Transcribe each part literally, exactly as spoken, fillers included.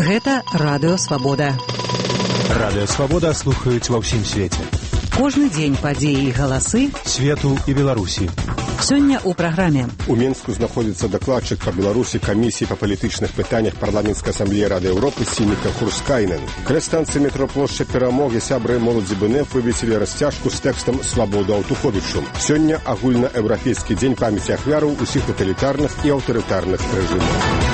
Гэта Радыё Свабода. Радыё Свабода слухаюць ва ўсім свеце. Кожны дзень падзеі і галасы свету і Беларусі. Сёння ў праграме. У Мінску знаходзіцца дакладчык па Беларусі камісіі па палітычных пытаннях парламенцкай асамблеі Рады Еўропы Сініка Хурскайнен. Каля станцыі метро плошча Перамогі сябры моладзі БНФ вывесілі расцяжку з тэкстам «Свабоду Аўтуховічу». Сёння агульнаеўрапейскі дзень памяці ахвяраў усіх таталітарных і аўтарытарных рэжымаў.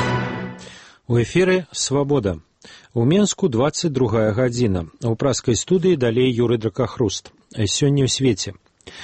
У эфіры «Свабода». У Мінску двадцать другая гадзіна. У праскай студыі далей Юрый Дракахруст. Сёння ў свеце.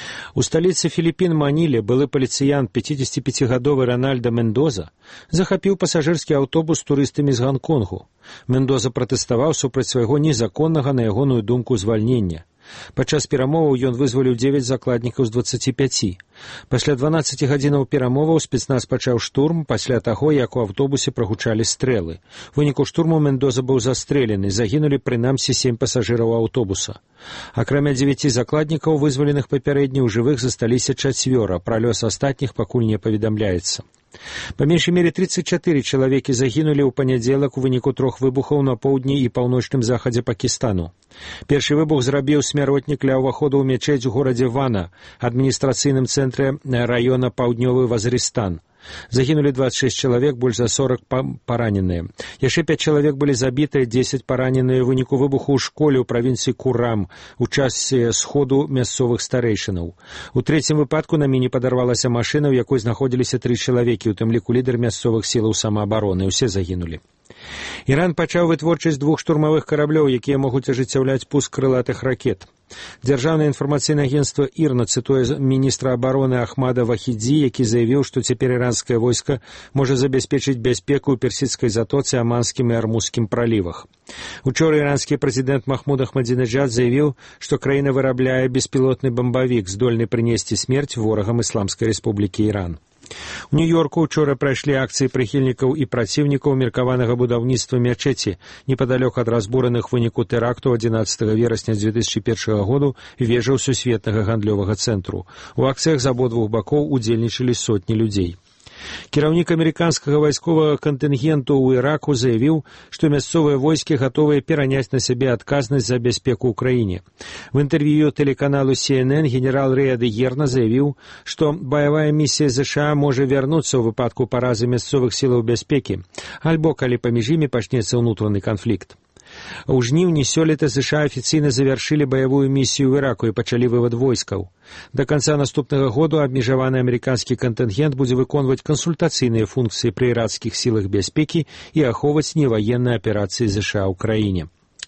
У сталіцы Філіпін Маніле былы паліцыянт пяцідзесятіпяцігадовы Рональда Мендоза захапіў пасажырскі аўтобус з турыстамі з Ганконгу. Мендоза пратэставаў супраць свайго незаконнага, на ягоную думку, звальнення. Падчас перамоваў ён вызваліў дзевяць закладнікаў з дваццаці пяці. Пасля дванаццаці гадзінаў перамоваў спецназ пачаў штурм пасля таго, як у аўтобусе прагучалі стрэлы. У выніку штурму Мендоза быў застрэлены, загінулі прынамсі сем пасажыраў аўтобуса. Акрамя дзевяці закладнікаў, вызваленых папярэдне, у жывых засталіся чацвёра, пра лёс астатніх пакуль не паведамляецца. Па меншай мере тридцать чатыры чалавекі загінулі ў панядзелак у выніку трох выбухаў на поўдні і паўночным захадзе Пакістану. Першы выбух зрабіў смяротнік ля ўваходу ў мячэць у горадзе Вана, адміністрацыйным цэнтры раёна Паўднёвы Вазрыстан. Загінулі двадцать шесть чалавек, больш за сорок параненыя. Яшчэ пяць чалавек былі забітыя, дзесяць параненыя ў выніку выбуху ў школе ў правінцыі Курам у часе сходу мясцовых старэйшынаў. У трэцім выпадку на міне падарвалася машына, у якой знаходзіліся тры чалавекі, у тым ліку лідар мясцовых сілаў самаабароны. Усе загінулі. Іран пачаў вытворчасць двух штурмавых караблёў, якія могуць ажыццяўляць пуск крылатых ракет. Дзяржаўнае інфармацыйнае агенцтва ІРНА цытуе міністра абароны Ахмада Вахідзі, які заявіў, што цяпер іранскае войска можа забяспечыць бяспеку ў персідскай затоцы, Аманскім і Армузскім пралівах. Учора іранскі прэзідэнт Махмуд Ахмадзінеджад заявіў, што краіна вырабляе беспілотны бамбавік, здольны прынесці смерць ворагам Ісламскай рэспублікі Іран. У Нью-Йорку учора прайшлі акцыі прыхільнікаў і праціўнікаў меркаванага будаўніцтва мячэці непадалёк ад разбураных выніку тэракту адзінаццатага верасня дзве тысячы першага году вежаў сусветнага гандлёвага цэнтру. У акцыях з абодвух бакоў удзельнічалі сотні людзей. Кіраўнік амерыканскага вайсковага кантынгенту ў Іраку заявіў, што мясцовыя войскі гатовыя пераняць на сябе адказнасць за бяспеку ў краіне. В інтэрв'ю тэлеканалу Си Эн Эн генерал Рэй Адыерна заявіў, што баявая місія ЗША можа вярнуцца ў выпадку паразы мясцовых сілаў бяспекі, альбо калі паміж імі пачнецца ўнутраны канфлікт. У жніўні сёлета ЗША афіцыйна завяршылі баявую місію ў Іраку і пачалі вывад войскаў. Да канца наступнага году абмежаваны амерыканскі кантынгент будзе выконваць кансультацыйныя функцыі пры іракскіх сілах бяспекі і ахоўваць неваенныя аперацыі ЗША ў краіне.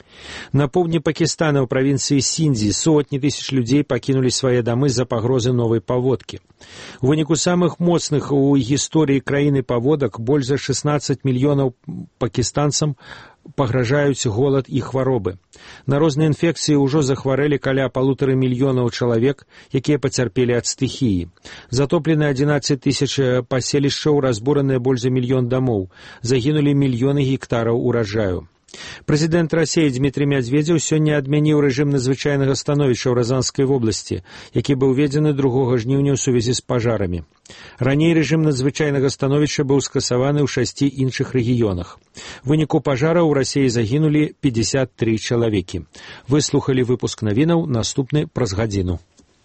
На поўдні Пакістана ў правінцыі Сіндзі сотні тысяч людзей пакінулі свае дамы з-за пагрозы новай паводкі. У выніку самых моцных у гісторыі краіны паводак больш за шестнадцать мільёнаў пакістанцам пагражаюць голад і хваробы. На розныя інфекцыі ўжо захварэлі каля палутары мільёнаў чалавек, якія пацярпелі ад стыхіі. Затоплены адзінаццаць тысяч паселішчаў, разбураныя больш за мільён дамоў. Загінулі мільёны гектараў ураджаю. Прэзідэнт Расіі Дмітрый Мядзведзеў сёння адмяніў рэжым надзвычайнага становішча ў Разанскай вобласці, які быў введзены другога жніўня ў сувязі з пажарамі. Раней рэжым надзвычайнага становішча быў скасаваны ў шасці іншых рэгіёнах. У выніку пажара ў Расіі загінулі пятьдесят три чалавекі. Выслухалі выпуск навінаў, наступны праз гадзіну.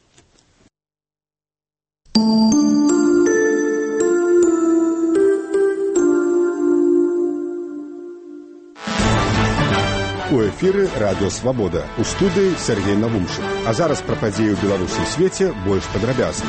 У эфіры Радыё Свабода. У студыі Сергей Навумчык. А зараз пра падзеі ў Беларусі і свеце больш падрабязна.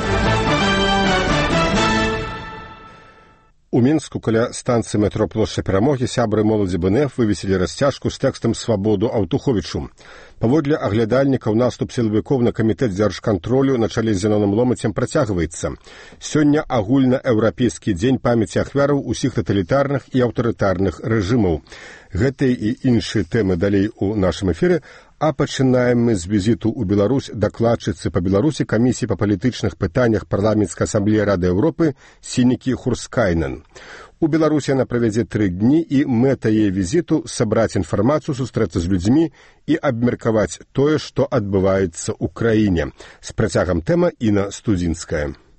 У Мінску каля станцыі метро плошча Перамогі сябры моладзі БНФ вывесілі расцяжку з тэкстам «Свабоду Аўтуховічу». Паводле аглядальнікаў, наступ сілавікоў на камітэт дзяржкантролю на чале з Зяноным Ломацем працягваецца. Сёння агульнаеўрапейскі дзень памяці ахвяраў усіх таталітарных і аўтарытарных рэжымаў. Гэтыя і іншыя тэмы далей у нашым эфіры, а пачынаем мы з візіту ў Беларусь дакладчыцы па Беларусі камісіі па палітычных пытаннях парламенцкай асамблеі Рады Еўропы Сінікі Хурскайнен. У Беларусі яна правядзе тры дні, і мэта яе візіту сабраць інфармацыю, сустрэцца з людзьмі і абмеркаваць тое, што адбываецца ў краіне. З працягам тэма Інна Студзінская.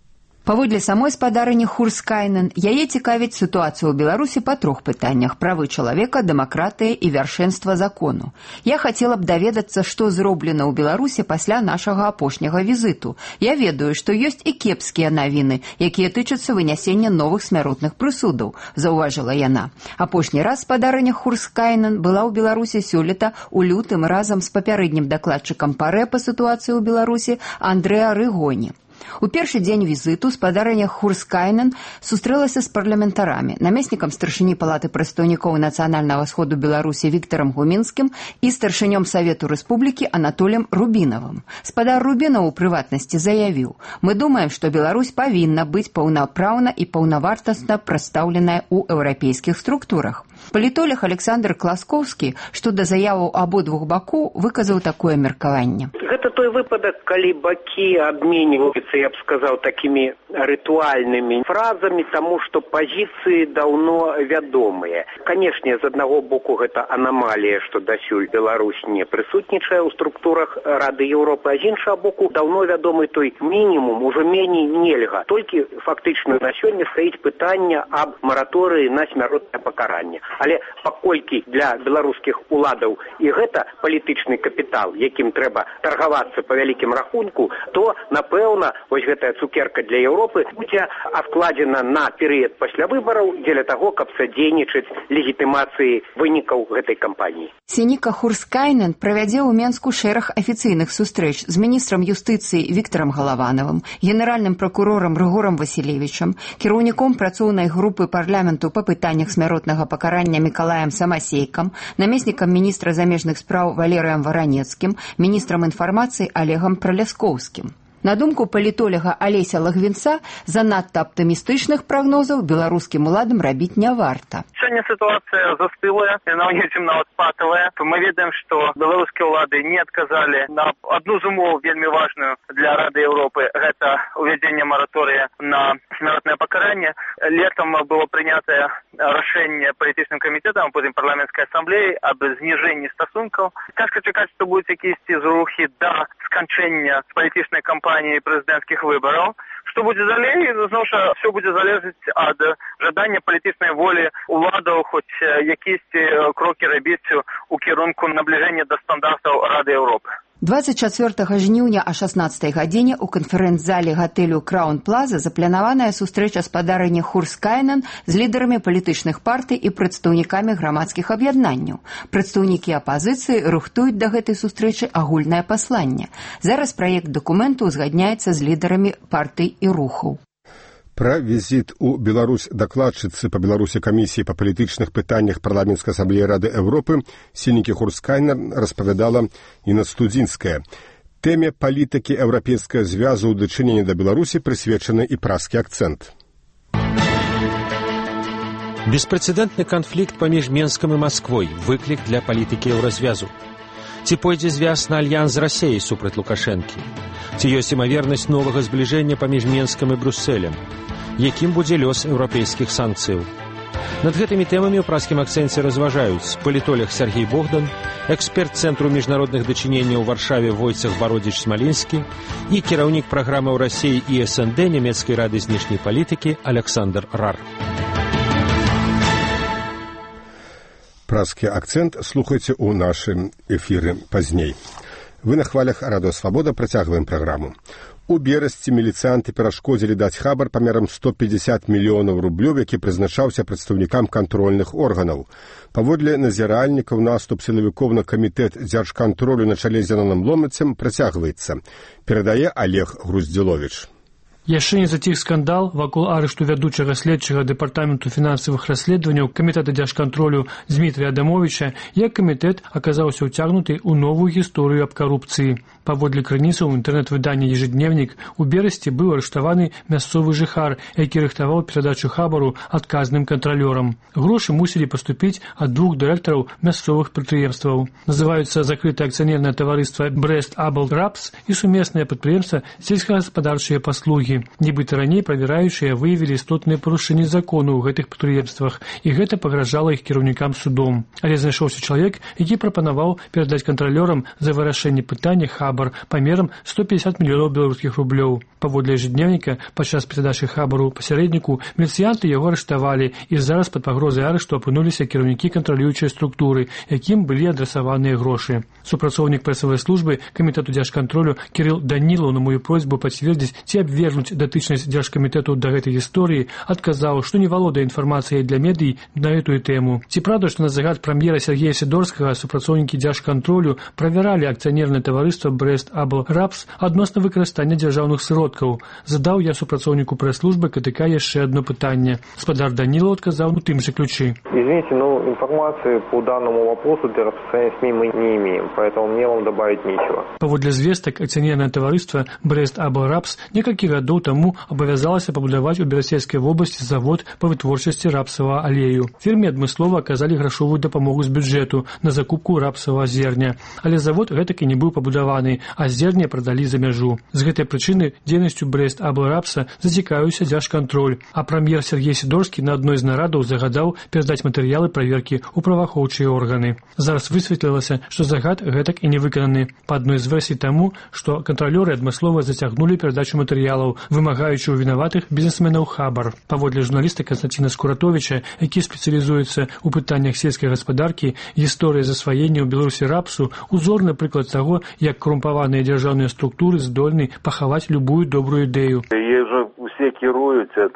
Паводле самой спадарыні Хурскайнен, яе цікавіць сітуацыя ў Беларусі па трох пытаннях: правы чалавека, дэмакратыя і вяршэнства закону. Я хацела б даведацца, што зроблена ў Беларусі пасля нашага апошняга візіту. Я ведаю, што ёсць і кепскія навіны, якія тычацца вынясення новых смяротных прысудаў, заўважыла яна. Апошні раз спадарыня Хурскайнен была ў Беларусі сёлета ў лютым разам з папярэднім дакладчыкам ПАРЭ па сітуацыі ў Беларусі Андрэа Рыгоні. У першы дзень візіту спадарыня Хурскайнен сустрэлася з парламентарамі, намеснікам старшыні палаты прадстаўнікоў Нацыянальнага сходу Беларусі Віктарам Гумінскім і старшынём Савету Рэспублікі Анатолем Рубінавым. Спадар Рубінаў у прыватнасці заявіў: «Мы думаем, што Беларусь павінна быць паўнапраўна і паўнавартасна прадстаўленая ў еўрапейскіх структурах». Палітолог Александр Класкоўскі, што да заяваў абодвух бакоў, выказаў такое меркаванне. Гэта той выпадак, калі бакі абменьваюцца, я б сказаў, такімі рытуальнымі фразамі, таму што пазіцыі даўно вядомыя. Канешне, з аднаго боку гэта анамалія, што дасюль Беларусь не прысутнічае ў структурах Рады Еўропы, а з іншага боку даўно вядомы той мінімум, ужо меней нельга. Толькі фактычна на сёння стаіць пытанне аб мараторыі на смяротнае пакаранне. Але паколькі для беларускіх уладаў і гэта палітычны капітал, якім трэба таргавацца па вялікім рахунку, то, напэўна, вось гэтая цукерка для Еўропы будзе адкладзена на перыяд пасля выбараў дзеля таго, каб садзейнічаць легітымацыі вынікаў гэтай кампаніі. Сініка Хурскайнен правядзе ў Менску шэраг афіцыйных сустрэч з міністрам юстыцыі Віктарам Галаванавым, генеральным пракурорам Рыгорам Васілевічам, кіраўніком працоўнай групы парламенту па пытаннях смяротнага пакарання Мікалаем Самасейкам, намеснікам міністра замежных спраў Валерыем Варанецкім, міністрам інфармацыі Олегам Праляскоўскім. На думку палітолага Алеся Лагвінца, занадта аптымістычных прагнозаў беларускім уладам рабіць не варта. Сёння сітуацыя застылая, яна ў нечым нават патавая. Мы ведаем, што беларускія ўлады не адказалі на адну з умоў вельмі важную для Рады Еўропы. Гэта увядзенне мараторыя на смяротнае пакаранне. Летом было прынятае рашэнне палітычным камітэтам, потым парламенцкай асамблеі аб зніжэнні стасункаў. Цяжка чакаць, што будуць якісьці зрухі да сканчэння палітычнай кампаніі прэзідэнцкіх выбараў. Што будзе далей, зноў жа, все будзе залежаць ад жадання палітычнай волі уладаў хоць якісьці крокі рабіць у кірунку набліжэння да стандартаў Рады Еўропы. двадцать чацвёртага жніўня о шаснаццатай гадзіне ў канферэнц-зале гатэлю Краун Плаза запланаваная сустрэча спадарыні Хурскайнен з лідарамі палітычных партый і прадстаўнікамі грамадскіх аб'яднанняў. Прадстаўнікі апазіцыі рыхтуюць да гэтай сустрэчы агульнае пасланне. Зараз праект дакументу узгадняецца з лідарамі партый і рухаў. Пра візіт у Беларусь дакладчыцы па Беларусі камісіі па палітычных пытаннях парламенцкай асамблеі Рады Еўропы Сінікі Хурскайнен распавядала Інна Студзінская. Тэме палітыкі еўрапейскага звязу ў дачыненні да Беларусі прысвечаны і празкі акцэнт. Беспрэцэдэнтны канфлікт паміж Менскам і Масквой – выклік для палітыкі еўразвязу. Ці пойдзе звяз на альянс з Расеяй супраць Лукашэнкі? Ці ёсць імавернасць новага збліжэння паміж Менскам і Брюссэлем? Якім будзе лёс еўрапейскіх санкцыяў? Над гэтымі тэмамі ў празкім акцэнце разважаюць палітолог Сергей Богдан, эксперт Цэнтру міжнародных дачыненняў у Варшаве Войцах Бародзіч-Смалінскі і кіраўнік праграмы ў Расеі і эс эн дэ нямецкай рады знешняй палітыкі Александр Рар. Празкі акцэнт слухайце ў нашым эфіры пазней. Вы на хвалях Радыё Свабода працягваем праграму. У берасці міліцыянты перашкодзілі даць хабар памерам сто пятьдесят мільёнаў рублёў, які прызначаўся прадстаўнікам кантрольных органаў. Паводле назіральнікаў наступ сілавікоў на камітэт дзяржкантролю на чале з Яноном Ломацем працягваецца. Перадае Олег Груздзіловіч. Яшчэ не заціх скандал вакол арышту вядучага следчага дэпартаменту фінансавых расследаванняў камітэта дзяржкантролю Змітрыя Адамовіча, як камітэт аказаўся ўцягнуты ў новую гісторыю аб карупцыі. Паводле крыніцаў інтэрнэт-выдання «Ежедневнік» у берасці быў арыштаваны мясцовы жыхар, які рыхтаваў перадачу хабару адказным кантралёрам. Грошы мусілі паступіць ад двух дырэктараў мясцовых прадпрыемстваў. Называюцца закрытае акцыянернае таварыства «Брест Абл Рапс» і сумеснае прадпрыемства «Сельскагаспадарчыя паслугі». сувязі. Нібыта раней правяраючыя выявілі істотныя парушэнні закону ў гэтых прадпрыемствах, і гэта пагражала іх кіраўнікам судом. Але знайшоўся чалавек, які прапанаваў перадаць кантралёрам за вырашэнне пытання хабар памерам сто пятьдесят мільёнаў беларускіх рублёў. Паводле ежедневніка, падчас перадачы хабару пасярэдніку, міліцыянты яго арыштавалі, і зараз пад пагрозай арышту апынуліся кіраўнікі кантралюючай структуры, якім былі адрасаваныя грошы. Супрацоўнік прэсавай службы камітэту дзяржкантролю Кірыл Данілаў на мою просьбу пацвердзіць ці абвергнуць датычнасць дзяржкамітэту да гэтай гісторыі адказаў, што не валодае інфармацыяй для медый на гэтую тэму. Ці праўда, што на загад прам'ера Сергея Сідорскага супрацоўнікі дзяржкантролю правяралі акцыянернае таварыства Брэст-Абл-Рапс адносна выкарыстання дзяржаўных сродкаў? Задаў я супрацоўніку прэс-службы КТК яшчэ одно пытанне. Спадар Данілаў адказаў у тым же ключы. Извините, но информации по данному вопросу для распространения СМИ мы не имеем, поэтому мне вам добавить нечего. Паводле звестак, акцыянернае таварыства Брэст-Абл-Рапс некалькі гадоў таму абавязалася пабудаваць у Берасельскай вобласці завод па вытворчасці рапсавага алею. Фірме адмыслова аказалі грашовую дапамогу з бюджэту на закупку рапсавага зерня. Але завод гэтак і не быў пабудаваны, а зерне прадалі за мяжу. З гэтай прычыны дзейнасцю Брэст-Абл-Рапса зацікавіўся дзяржкантроль, а прам'ер Сергей Сідорскі на адной з нарадаў загадаў перадаць матэрыялы праверкі ў праваахоўчыя органы. Зараз высветлілася, што загад гэтак і не выкананы. Па адной з версій таму, што кантралёры адмыслова зацягнулі перадачу матэрыялаў, вымагаючы ў вінаватых бізнесменаў хабар. Паводле журналіста Канстантіна Скуратовіча, які спецыялізуецца ў пытаннях сельскай гаспадаркі, гісторыя засваення ў Беларусі рапсу узорны прыклад таго, як корумпаваныя дзяржаўныя структуры здольны пахаваць любую добрую ідэю. Усе кіруюць ад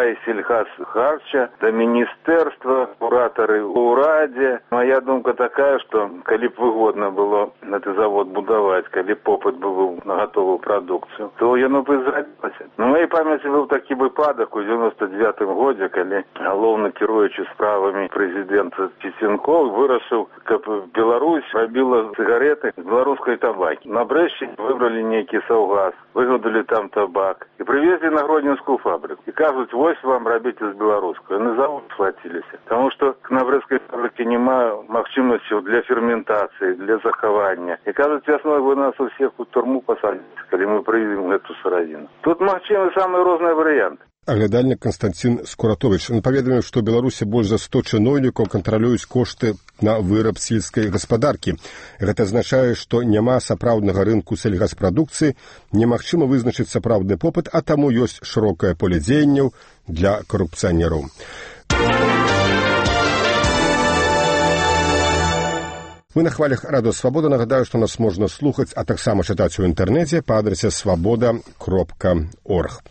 райсельхазхарча да міністэрства, куратары ў урадзе. Моя думка такая, што калі б выгодна было гэты завод будаваць, калі б попыт быў на гатовую прадукцыю, то яно б зрабілася. На моей памяці быў такі выпадак у девяносто девятым годзе, калі галоўны кіруючы справамі прэзідэнт Цісенкоў вырашыў, каб Беларусь рабіла цыгареты з беларускай табакі. На Брэшце выбралі нейкі саўгас, выгадалі там табак і прывезлі на Гродненскую фабрику. И кажуть, вось вам рабіце з беларускай. На завод схватиліся. Тому что на брэскай фабрике нема магчымасцяў для ферментацыі, для захавання. И кажуть, вясной вы нас усіх у турму пасадзіце, калі мы прыйдзем гэту сыравіну. Тут магчымы самыя розныя варыянты. Аглядальнік Канстантин Скуратович паведаміў, што ў Беларусі больш за сто чыноўнікаў кантралююць кошты на выраб сельскай гаспадаркі. Гэта азначае, што няма сапраўднага рынку сельгаспрадукцыі, немагчыма вызначыць сапраўдны попыт, а таму ёсць шырокае поле дзеянняў для карупцыянераў. Мы на хвалях Радыё Свабода. Нагадаю, што нас можна слухаць, а таксама чытаць у інтэрнэце па адрасе свабода кропка орг.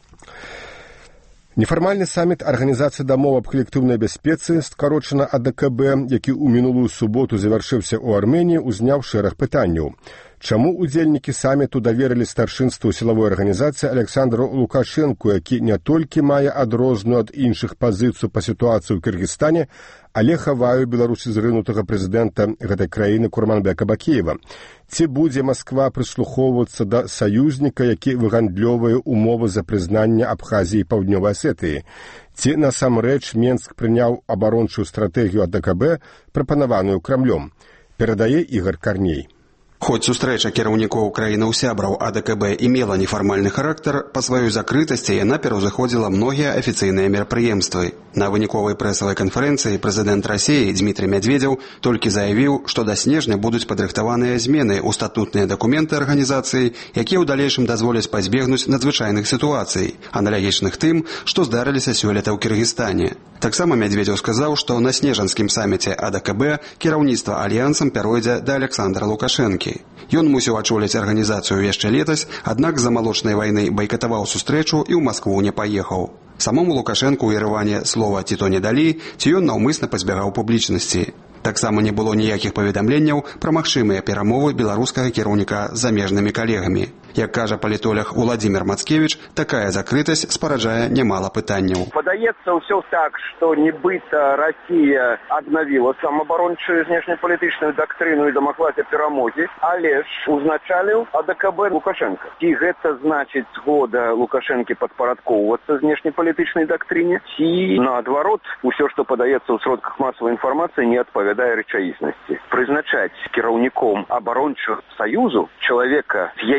Нефармальны саміт Арганізацыі дамоў аб калектыўнай бяспецы, скарочана А Д К Б, які ў мінулую суботу завяршыўся ў Арменіі, узняў шэраг пытанняў. Чаму удзельнікі саміту даверылі старшынству сілавой арганізацыі Александру Лукашэнку, які не толькі мае адрозную ад іншых пазіцыю па сітуацыі ў Кыргызстане, але хавае Беларусі зрынутага прэзідэнта гэтай краіны Курманбека Бакіева? Ці будзе Масква прыслухоўвацца да саюзніка, які выгандлёвае умовы за прызнанне Абхазіі і Паўднёвай Асетыі? Ці насамрэч Менск прыняў абарончую стратэгію А Д К Б, прапанаваную Крамлём? Перадае Ігор Карней. Хоць сустрэча кіраўнікоў краінаў-сябраў А Д К Б имела нефармальны характар, па сваёй закрытасці яна пераўзыходзіла многія афіцыйныя мерапрыемствы. На выніковай прэсавай канферэнцыі прэзідэнт Расіі Дмітрый Мядзведзеў толькі заявіў, што да снежня будуць падрыхтаваныя змены ў статутныя дакументы арганізацыі, якія ў далейшым дазволяць пазбегнуць надзвычайных сітуацый, аналагічных тым, што здарыліся сёлета ў Кыргызстане. Таксама Мядзведзеў сказаў, што на снежанскім саміце А Д К Б кіраўніцтва альянсам пяройдзе да Александра Лукашэнкі. Ён мусіў ачоліць арганізацыю яшчэ летась, аднак з-за малочнай вайны байкатаваў сустрэчу і ў Маскву не паехаў. Самому Лукашэнку ў Ерэване слова ці то не далі, ці ён наўмысна пазбягаў публічнасці. Таксама не было ніякіх паведамленняў пра магчымыя перамовы беларускага кіраўніка з замежнымі калегамі. Як кажа палітолог Уладзімір Мацкевіч, такая закрытасць спараджае нямала пытанняў. Падаецца ўсё так, што нібыта Расія аднавіла самаабарончую знешнепалітычную дактрыну і дамаглася перамогі, але ж узначаліў А Д К Б Лукашенка. І гэта значыць згода Лукашэнкі падпарадкоўвацца знешнепалітычнай дактрыне, ці наадварот, усё, што падаецца ў сродках масавай інфармацыі, не адпавядае рэчаіснасці. Прызначаць кіраўніком абарончага саюзу чалавека, з якім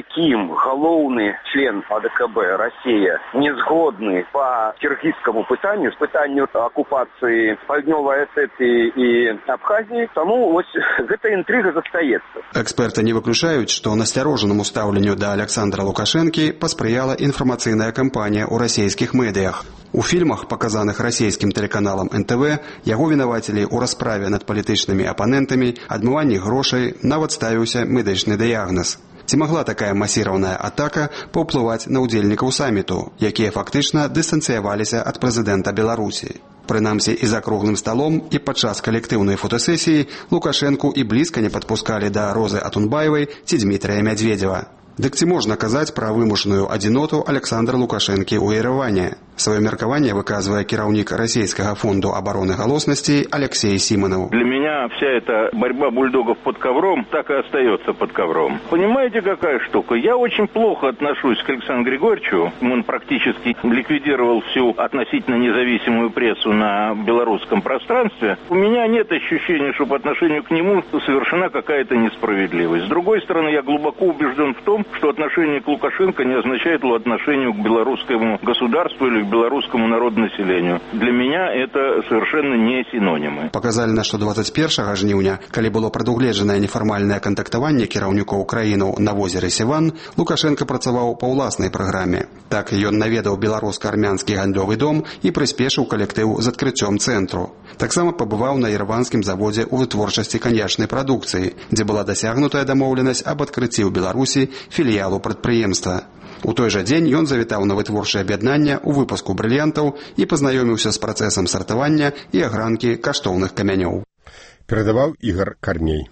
галоўны член АДКБ Россия не згодны по киргизскому пытанню, пытанню оккупации Паўднёвай Осетии и Абхазии, тому вот эта интрига застаецца. Эксперты не выключаюць, што насцярожанаму стаўленню да Александра Лукашэнкі паспрыяла інфармацыйная кампанія ў расійскіх медыях. У фільмах, паказаных расійскім тэлеканалам эн тэ вэ, яго вінавацілі ў расправе над палітычнымі апанентамі, адмыванні грошай, нават ставіўся медычны дыягназ. Ці магла такая масіраваная атака паўплываць на ўдзельнікаў саміту, якія фактычна дыстанцыяваліся ад прэзідэнта Беларусі? Прынамсі, і за круглым сталом, і падчас калектыўнай фотасесіі Лукашэнку і блізка не падпускалі да Розы Атунбаевай ці Дмітрия Мядзведзева. Дык ці можна казаць пра вымушаную адзіноту Александра Лукашэнкі ў Ереване? Свое меркаванне выказывае кіраўнік Российского фонду обороны галоснасці Алексей Симонов. Для меня вся эта борьба бульдогов под ковром так и остается под ковром. Понимаете, какая штука? Я очень плохо отношусь к Александру Григорьевичу. Он практически ликвидировал всю относительно независимую прессу на белорусском пространстве. У меня нет ощущения, что по отношению к нему совершена какая-то несправедливость. С другой стороны, я глубоко убежден в том, что отношение к Лукашенко не означает его отношению к белорусскому государству или к белорусскому народонаселению. Для меня это совершенно не синонимы. Паказальна, што двадцать першага жніўня, калі было прадугледжанае нефармальнае кантактаванне кіраўнікоў краінаў на возеры Севан, Лукашенко працаваў па ўласнай праграме. Так ён наведаў беларуска-армянскі гандлёвы дом і прыспешыў калектыў з адкрыццём цэнтру. Таксама пабываў на ереванскім заводзе ў вытворчасці каньячнай прадукцыі, дзе была дасягнутая дамоўленасць аб адкрыцці ў Беларусі філіялу прадпрыемства. У той жа дзень ён завітаў на вытворчае аб'яднанне ў выпуску брыльянтаў і пазнаёміўся з працэсам сартавання і агранкі каштоўных камянёў. Перадаваў Ігор Кармей.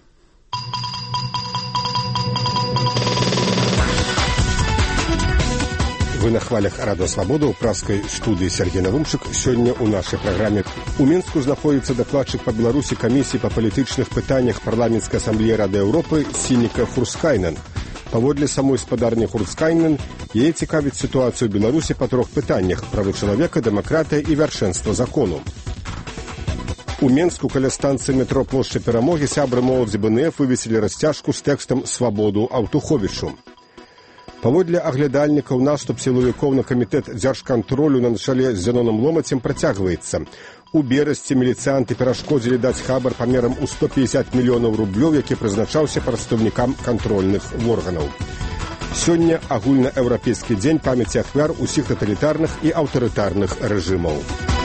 Вы на хвалях Радио Свобода ў праскай студыі Сергей Навумчык. Сёння ў нашай праграме у Мінску знаходзіцца дакладчык па Беларусі камісіі па палітычных пытаннях парламенцкай асамблеі Рады Еўропы Сініка Хурскайнен. Паводле самой спадарні Хурскайнен, яе цікавіць сітуацыю ў Беларусі па трох пытаннях: правы чалавека, дэмакратыя і вяршэнства закону. У Менску каля станцыі метро плошча Перамогі сябры моладзі бэ эн эф вывесілі расцяжку з тэкстам «Свабоду Аўтуховічу». Паводле аглядальнікаў, наступ сілавікоў на камітэт дзяржкантролю на чале з Зяноном Ломацем працягваецца. У берасці міліцыянты перашкодзілі даць хабар памерам у сто пятьдесят мільёнаў рублёў, які прызначаўся прадстаўнікам кантрольных органаў. Сёння агульнаеўрапейскі дзень памяці ахвяр усіх таталітарных і аўтарытарных рэжымаў.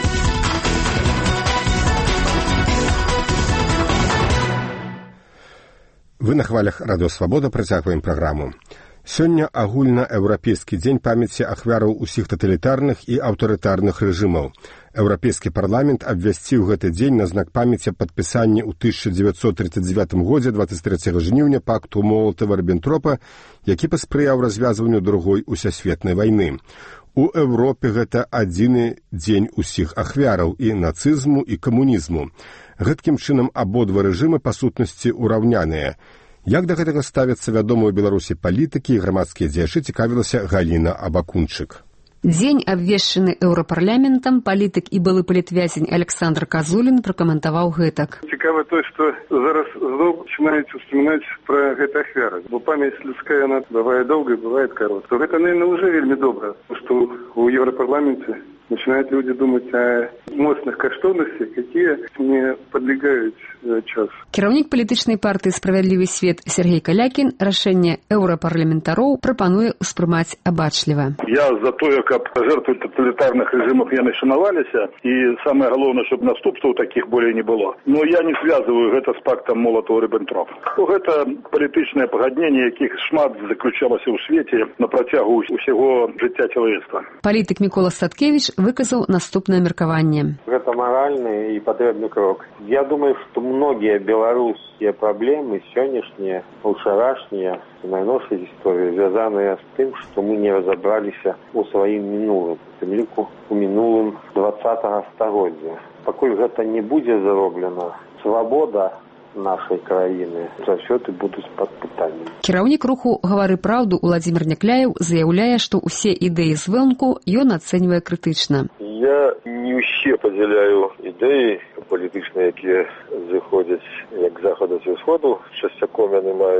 Вы на хвалях Радио Свобода, працягваем праграму. Сёння агульнаеўрапейскі дзень памяці ахвяраў усіх таталітарных і аўтарытарных рэжымаў. Еўрапейскі парламент абвясціў гэты дзень на знак памяці падпісання ў тысяча дзевяцьсот тридцать девятым годзе двадцать трэцяга жніўня пакту Молатава-Ріббентропа, які паспрыяў развязванню другой усесветнай вайны. У Еўропе гэта адзіны дзень усіх ахвяраў і нацызму, і камунізму. Гэткім чынам абодва рэжымы па сутнасці ўраўняныя. Як да гэтага ставяцца вядомыя ў Беларусі палітыкі і грамадскія дзеячы, цікавілася Галіна Абакунчык. Дзень, абвешчаны Еўрапарламентам, палітык і былы палітвязень Александр Казулін пракаментаваў гэтак. Цікава то, што зараз зноў пачынаюць успамінаць пра гэта ахвяры. Бо памяць людская, она бывае доўгай, бывае кароткай. Гэта, наверное, уже вельмі добра, што ў Еўрапарламенце начинают люди думать о мощных каштоўнасцях, якія не падлягаюць часу. Кіраўнік палітычнай партыі «Справядлівы свет» Сергей Калякін рашэнне еўрапарламентароў прапануе ўспрымаць абачліва. Я за тое, каб жертвы тоталітарных рэжымаў яны шанаваліся, і самае галоўнае, щоб наступстваў такіх болей не было. Но я не звязываю гэта з пактам Молатава-Ріббентроп. Гэта палітычнае пагадненне, якіх шмат заключалася ў свеце на працягу ўсяго жыцця чалавецтва. Палітык Мікола Садкевіч выказаў наступнае меркаванне. Гэта маральны і патрэбны крок. Я думаю, што многія беларускія праблемы сённяшнія, учарашнія, найновшай гісторыі звязаныя з тым, што мы не разабраліся ў сваім мінулым, тым ліку у мінулым двадцатага стагоддзя. Пакуль гэта не будзе зроблена, свабода нашай краіны заўсёды будуць пад пытаннем. Кіраўнік руху «Гавары праўду» Уладзімір Някляеў заяўляе, што ўсе ідэі звонку ён ацэньвае крытычна. Я не ўсе падзяляю ідэі палітычныя, якія зыходзяць як з захаду ці ўсходу. Часцяком яны маюць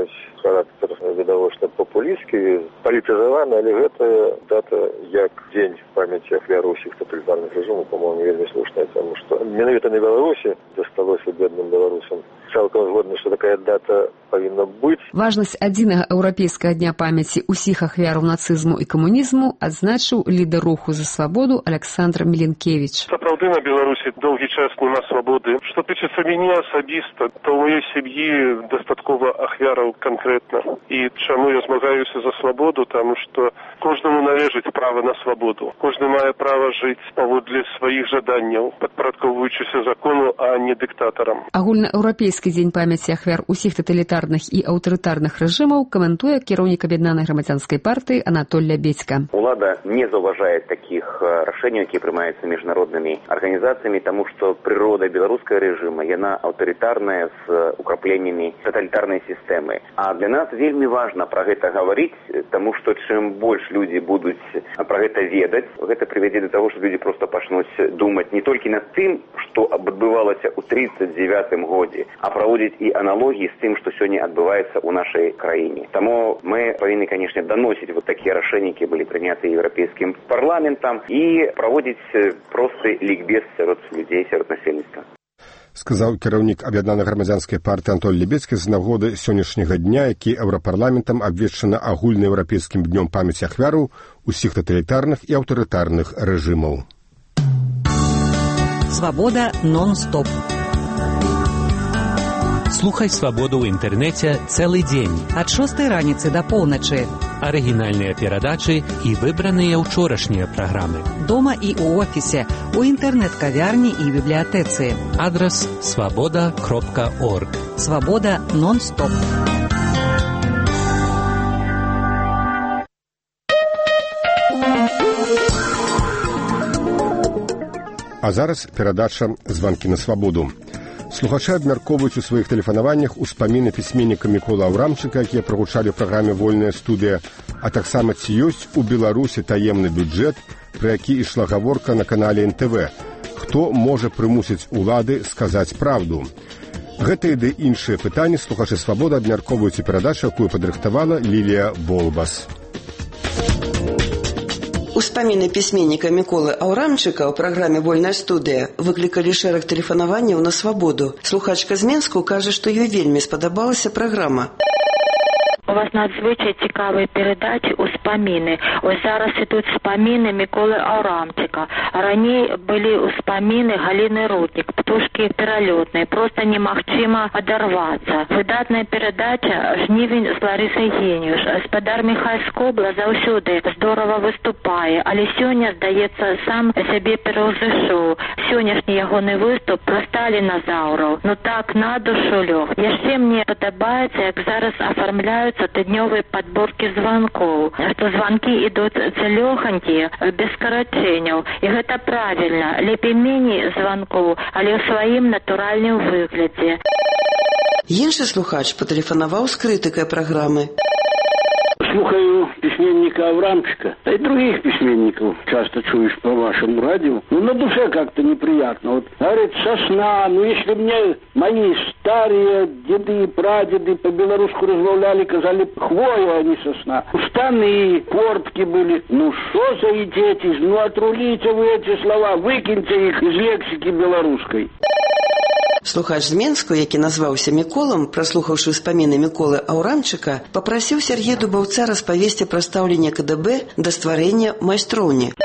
характар відавочна папулістскі, палітызаваны, але гэта дата як дзень памяці ахвяр усіх таталітарных рэжымаў, по-моему, вельмі слушная, тому што менавіта на Беларусі засталося бедным беларусам. Цалкам згодна, што такая дата павінна быць. Важнасць адзінага еўрапейскага дня памяці ўсіх ахвяраў нацызму і камунізму адзначыў лідар руху за свабоду Александр Міленкевич. Сапраўды на Беларусі доўгі час няма свабоды. Што тычыцца мяне асабіста, то ў маёй сям'і дастаткова ахвяраў канкрэтна. І чаму я змагаюся за свабоду, таму што кожнаму належыць права на свабоду. Кожны мае права жыць паводле сваіх жаданняў, падпарадкоўваючыся закону, а не дыктатарам. Агульнаеўрапейскі дзень памяці ахвяр усіх таталітарных і аўтарытарных рэжымаў каментуе кіраўнік аб'яднанай грамадзянскай партыі Анатоль Лябедзька. Улада не заўважае такіх рашэнняў, якія прымаюцца міжнароднымі арганізацыямі, таму што прырода беларускага рэжыма, яна аўтарытарная з украпленнямі таталітарнай сістэмы. А для нас вельмі важна пра гэта гаварыць, таму што чым больш людзі будуць пра гэта ведаць, гэта прывядзе да таго, што людзі проста пачнуць думаць не толькі над тым, што адбывалася ў тридцать девятым годзе, а праводзіць і аналогіі з тым, што сёння адбываецца ў нашай краіне. Таму мы павінны, канешне, даносіць вот такія рашэнні, якія былі прыняты еўрапейскім парламентам, і праводзіць просты лікбез сярод людзей, сярод насельніцтва. Сказаў кіраўнік аб'яднанай грамадзянскай партыі Анатоль Лябедзькі з нагоды сённяшняга дня, які еўрапарламентам абвешчана агульнаеўрапейскім днём памяці ахвяраў усіх таталітарных і аўтарытарных рэжымаў. Свабода нон-стоп. Слухай свабоду ў інтэрнэце цэлы дзень. Ад шостай раніцы да поўначы. Арыгінальныя перадачы і выбраныя ўчорашнія праграмы. Дома і ў офісе, у інтэрнэт-кавярні і бібліятэцы. Адрас свабода кропка орг. Свабода нон-стоп. А зараз перадача «Званкі на свабоду». Слухачы абмяркоўваюць у сваіх тэлефанаваннях успаміны пісьменніка Міколы Аўрамчыка, якія прагучалі ў праграме «Вольная студыя», а таксама ці ёсць у Беларусі таемны бюджэт, пра які ішла гаворка на канале эн тэ вэ. Хто можа прымусіць улады сказаць праўду? Гэтыя ды іншыя пытанні слухачы «Свабоды» абмяркоўваюць у перадачы, якую падрыхтавала Лілія Болбас. Успаміны пісьменніка Міколы Аўрамчыка ў праграме «Вольная студыя» выклікалі шэраг тэлефанаванняў на свабоду. Слухачка з Менску кажа, што ёй вельмі спадабалася праграма. У вас надзвичай цікаві передачі «Успаміни». Ось зараз ідуть «Успаміни» Миколи Аўрамчыка. Раней былі «Успаміни» Галины Рудник, «Птушки пералётные». Просто немагчыма адарвацца. Выдатная передача «Жнівень» з Ларисой Геніюш. Гаспадар Міхай Скобла заўсёды здорова выступае, але сёння, здаецца, сам сябе пераўзышоў. Сённяшні ягоны выступ про сталіназаўраў. Ну так на душу лёг. Яшчэ мне падабаецца, як зараз афармляюць тыднёвыя падборкі званкоў, што званкі ідуць цэлёханькія, без скарачэнняў. І гэта правільна. Лепей меней званкоў, але ў сваім натуральным выглядзе. Іншы слухач патэлефанаваў з крытыкай праграмы. Слухаю письменника Аўрамчыка, да и других письменников часто чуешь по вашему радио. Ну, на душе как-то неприятно. Вот, говорит, сосна, ну, если мне мои старые деды и прадеды по-белорусски размовляли, казали, хвоя, а не сосна. Штаны, портки были. Ну, что за идиотизм? Ну, отрулите вы эти слова, выкиньте их из лексики белорусской. Слухач з Менску, які назваўся Міколам, праслухаўшы ўспаміны Міколы Аўрамчыка, папрасіў Сергея Дубаўца распавесці пра стаўленне ка дэ бэ да стварэння майстроўні.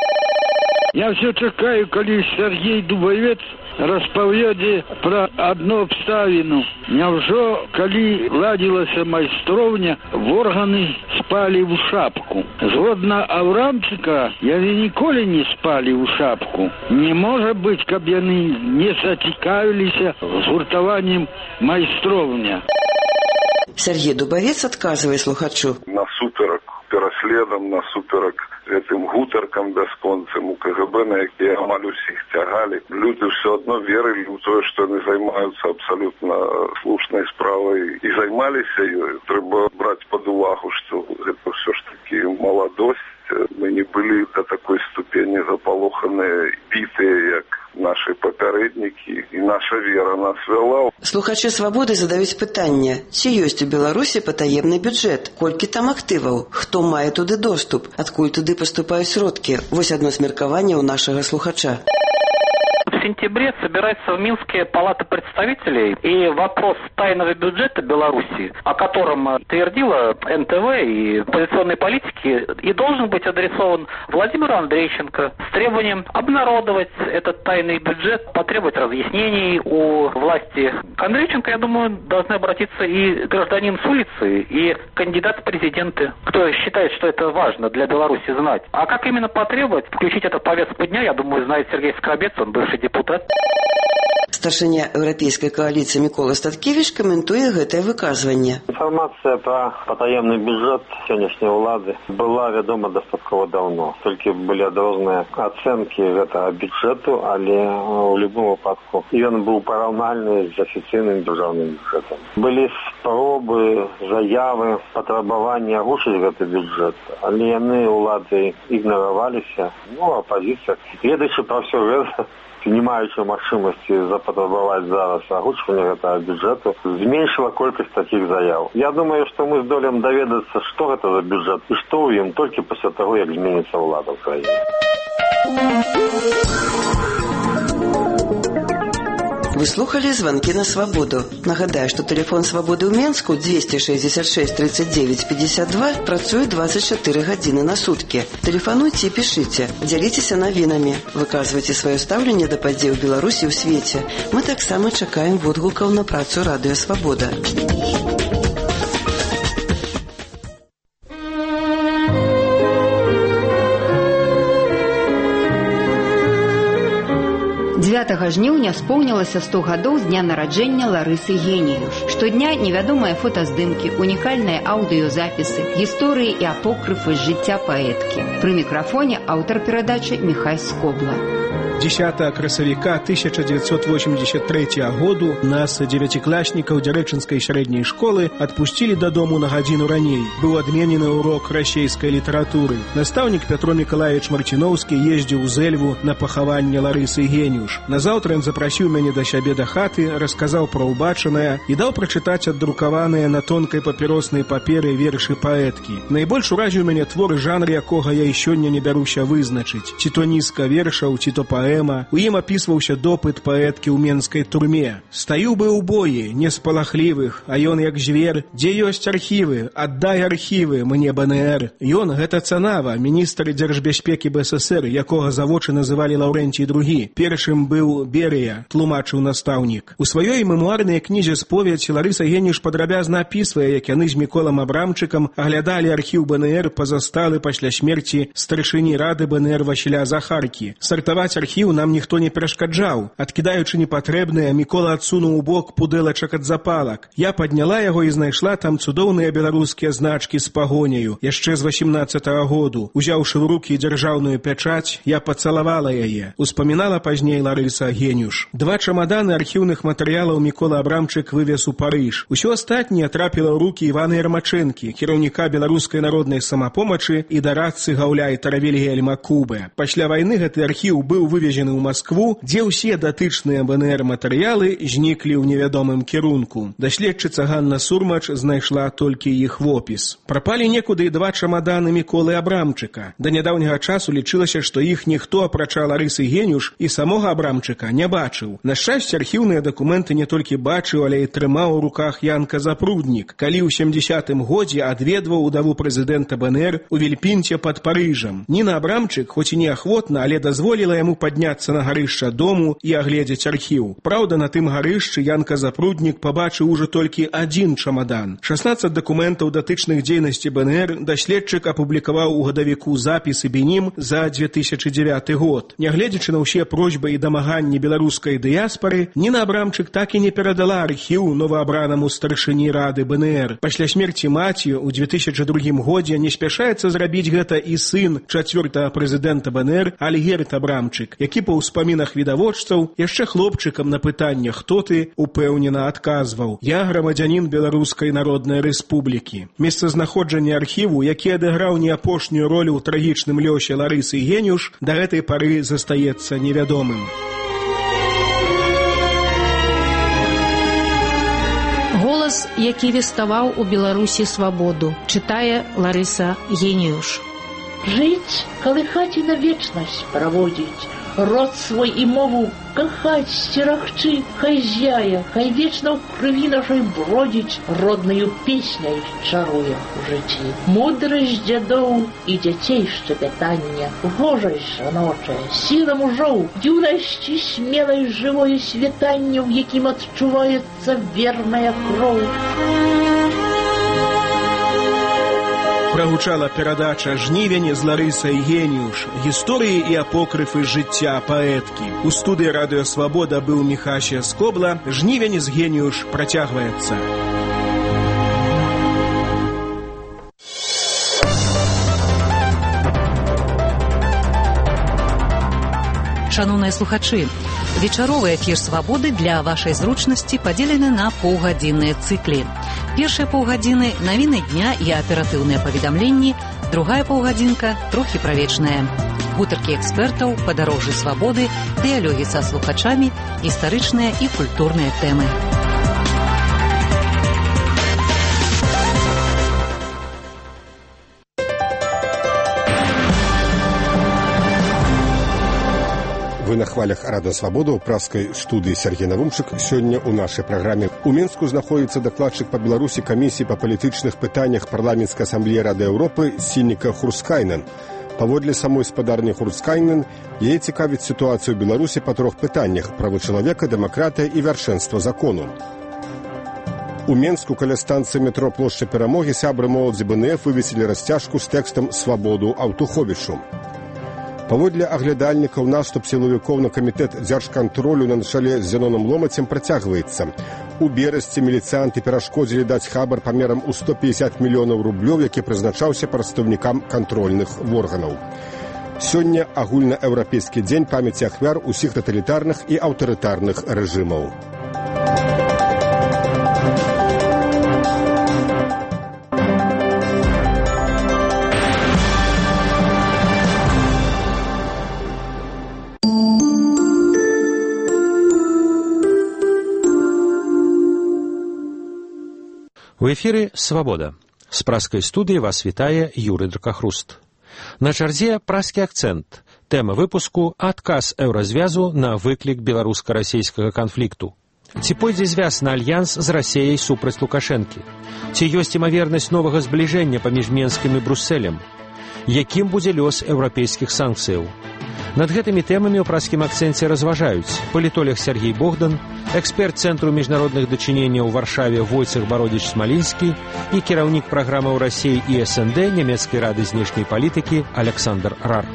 Я все чакаю, калі Сергей Дубавец распавядзе пра адну абставіну. Няўжо, калі ладзілася майстроўня, органы спалі ў шапку. Згодна Аўрамчыка, яны ніколі не спалі ў шапку. Не можа быць, каб яны не зацікавіліся згуртаваннем майстроўня. Сергей Дубавец адказвае слухачу. Насуперак пераследам, насуперак гэтым гутаркам бясконцым у ка гэ бэ, на якія амаль усіх цягалі. Людзі ўсё адно верылі ў тое, што яны займаюцца абсалютна слушнай справай і займаліся ёю. Трэба браць пад увагу, што гэта ўсё ж такі маладосць. Мы не былі да такой ступені запалоханыя, бітыя, як наши папярэднікі і наша вера нас вяла. Слухачы «Свабоды» задаюць пытанне, ці ёсць у Беларусі патаемны бюджэт, колькі там актываў, хто мае туды доступ, адкуль туды паступаюць сродкі. Вось адно з меркаванняў нашага слухача. В сентябре собирается в Минске Палата представителей, и вопрос тайного бюджета Беларуси, о котором твердила эн тэ вэ и оппозиционные политики, и должен быть адресован Владимиру Андрейченко с требованием обнародовать этот тайный бюджет, потребовать разъяснений у власти. К Андрейченко, я думаю, должны обратиться и гражданин с улицы, и кандидат в президенты, кто считает, что это важно для Беларуси знать. А как именно потребовать, включить это в повестку дня, я думаю, знает Сергей Скрабец, он бывший депутат. Старшыня еўрапейскай коалиции Микола Статкевич комментует гэтае выказванне. Информация про потаемный бюджет сегодняшней улады была ведома достаточно давно. Только были разные оценки этого бюджету, але в любом выпадку он был параллельный с официальным державным бюджетом. Были спробы, заявы, потребования рушить этот бюджет, але они улады игнорировались. Ну, оппозиция, следующее про все это, не маючи можливості запотребувати зараз агучування цього бюджету, зменшила кількість таких заяв. Я думаю, що ми здоліємо довідатися, що це за бюджет і що у ньому тільки після того, як зміниться влада в країні. Вы слухали «Звонки на свободу». Нагадаю, что телефон «Свободы» ў Менску двести шестьдесят шесть тридцать девять пятьдесят два працуе двадцать четыре гадзіны на сутки. Телефонуйте и пишите, дзяліцеся навінамі, выказвайце сваё стаўленне да падзей у Беларусі ў свеце. Мы таксама чакаем водгукаў на працу радыё «Свабода». дзевятага жніўня споўнілася сто гадоў з дня нараджэння Ларысы Геніюш. Штодня невядомыя фотаздымкі, унікальныя аўдыёзапісы, гісторыі і апокрыфы з жыцця паэткі. Пры мікрафоне аўтар перадачы Міхай Скобла. десятого красавіка тысяча девятьсот восемьдесят третьего году нас, девятиклассников Дярэчынскай средней школы, отпустили до дому на гадзіну раней. Был отменен урок расейской литературы. Наставник Петро Николаевич Мартиновский ездил з Эльву на пахаванне Ларысы Геніюш. Назаўтра он запросил меня до сябе до хаты, рассказал про убачанное и дал прочитать отдрукованные на тонкой папироснай паперы вершы паэтки. Найбольш уразіў мяне твор, жанр якога я і сёння не бяруся вызначыць. Ці то нізка вершаў, ці то паэт. У ім опісваўся допыт паэткі ў менскай турме. Стаю бы ў боі, не спалахлівых, а ён як звер. Дзе ёсць архівы? Аддай архівы, мне бэ эн эр. Ён, гэта Цанава, міністр дзяржбяспекі бэ эс эс эр, якога завочы называлі Лаўрэнцій другі. Першым быў Берыя, тлумачыў настаўнік. У сваёй мемуарнай кнізе «Споведь» Ларыса Геніюш падрабязна апісвае, як яны з Міколам Абрамчыкам аглядалі архіў бэ эн эр пазасталы пасля смерці старшыні рады бэ эн эр Васіля Захаркі. Сартаваць архіў нам ніхто не перашкаджаў. Адкідаючы непатрэбнае, Мікола адсунуў у бок пудэлачак ад запалак. Я падняла яго і знайшла там цудоўныя беларускія значкі з пагоняю, яшчэ з васемнаццатага году. Узяўшы ў рукі дзяржаўную пячаць, я пацалавала яе. Успамінала пазней Ларыса Геніюш. Два чамаданы архіўных матэрыялаў Мікола Абрамчык вывез у Парыж. Усё астатняе трапіла ў рукі Івана Ярмачэнкі, кіраўніка беларускай народнай самапомачы і дарадцы гаўляйтара Вільгельма Кубе. Пасля вайны гэты архіў быў вывезены ў Маскву, дзе ўсе датычныя бэ эн эр матэрыялы зніклі ў невядомым кірунку. Даследчыца Ганна Сурмач знайшла толькі іх вопіс. Прапалі некуды і два чамаданы Міколы Абрамчыка. Да нядаўняга часу лічылася, што іх ніхто, апрача Ларысы Геніюш і самога Абрамчыка, не бачыў. На шчасце, архіўныя дакументы не толькі бачыў, але і трымаў у руках Янка Запруднік, калі ў сямдзесятым годзе адведваў удаву прэзідэнта бэ эн эр у Вільпінце пад Парыжам. Ніна Абрамчык, хоць і неахвотна, але дазволіла яму падняцца на гарышча дому і агледзець архіў. Праўда, на тым гарышчы Янка Запруднік пабачыў ужо толькі адзін чамадан. шаснаццаць дакументаў датычных дзейнасці бэ эн эр даследчык апублікаваў у гадавіку «Запісы Бенім» за две тысячи девятый год. Нягледзячы на ўсе просьбы і дамаганні беларускай дыяспары, Ніна Абрамчык так і не перадала архіў новаабранаму старшыні рады бэ эн эр. Пасля смерці маці ў две тысячи другім годзе не спяшаецца зрабіць гэта і сын чацвёртага прэзідэнта бэ эн эр Альгерд Абрамчык, які па ўспамінах відавочцаў яшчэ хлопчыкам на пытанне «Хто ты?» упэўнена адказваў: «Я грамадзянін Беларускай Народнай Рэспублікі». Месцазнаходжанне архіву, які адыграў не апошнюю ролю ў трагічным лёсе Ларысы Геніюш, да гэтай пары застаецца невядомым. Вобраз, які веставаў у Беларусі свабоду, чытае Ларыса Геніюш. Жыць, калыхаць і на вечнасць праводзіць, род свой і мову кахаць, сцерагчы, хай зяе, хай вечна ў крыві нашай бродзіць, роднаю песняй чаруе ў жыцці. Мудрасць дзядоў і дзяцей шчапятання, гожасць жаночая, сіла мужоў, юнасці смелай жывое святанне, у якім адчуваецца верная кроў. Прагучала перадача «Жнівень» з Ларысай Геніюш. Гісторыі і апокрыфы жыцця паэткі. У студыі «Радыё Свабода» быў Міхася Скобла. «Жнівень» з Геніюш працягваецца. Шановныя слухачы, вечаровы эфір «Свабоды» для вашай зручнасці падзелены на паўгадзінныя цыклі. Першыя паўгадзіны – навіны дня і аператыўныя паведамленні, другая паўгадзінка – трохі правечная. Гутаркі экспертаў, падарожжы свабоды, дыялогі са слухачамі, гістарычныя і культурныя тэмы. Вы на хвалях «Радыё Свабода» ў праскай студыі Сергей Навумчык. Сёння ў нашай праграме у Мінску знаходзіцца дакладчык па Беларусі камісіі па палітычных пытаннях парламенцкай асамблеі Рады Еўропы Сінніка Хурскайнен. Паводле самой спадарні Хурскайнен, яе цікавіць сітуацыю ў Беларусі па трох пытаннях: правы чалавека, дэмакратыя і вяршэнства закону. У Менску каля станцыі метро плошча Перамогі сябры моладзі бэ эн эф вывесілі расцяжку з тэкстам «Свабоду Аўтуховічу». Паводле аглядальнікаў, наступ сілавікоў на камітэт дзяржкантролю на чале з Зяноном Ломацем працягваецца. У берасці міліцыянты перашкодзілі даць хабар памерам у сто пятьдесят мільёнаў рублёў, які прызначаўся прадстаўнікам кантрольных органаў. Сёння агульнаеўрапейскі дзень памяці ахвяр усіх таталітарных і аўтарытарных рэжымаў. У эфіры «Свабода». З праскай студыі вас вітае Юрый Дракахруст. На чарзе праскі акцэнт. Тэма выпуску – адказ еўразвязу на выклік беларуска-расейскага канфлікту. Ці пойдзе звяз на альянс з Расеяй супраць Лукашэнкі? Ці ёсць імавернасць новага збліжэння паміж Менскім і Брусселем? Якім будзе лёс еўрапейскіх санкцыяў? Над гэтымі тэмамі ў праскім акцэнце разважаюць палітолог Сергей Богдан, эксперт Цэнтру міжнародных дачыненняў у Варшаве Войцех Бародзіч-Смалінскі і кіраўнік праграмаў Расеі і эс эн дэ Нямецкай рады знешняй палітыкі Александр Рар.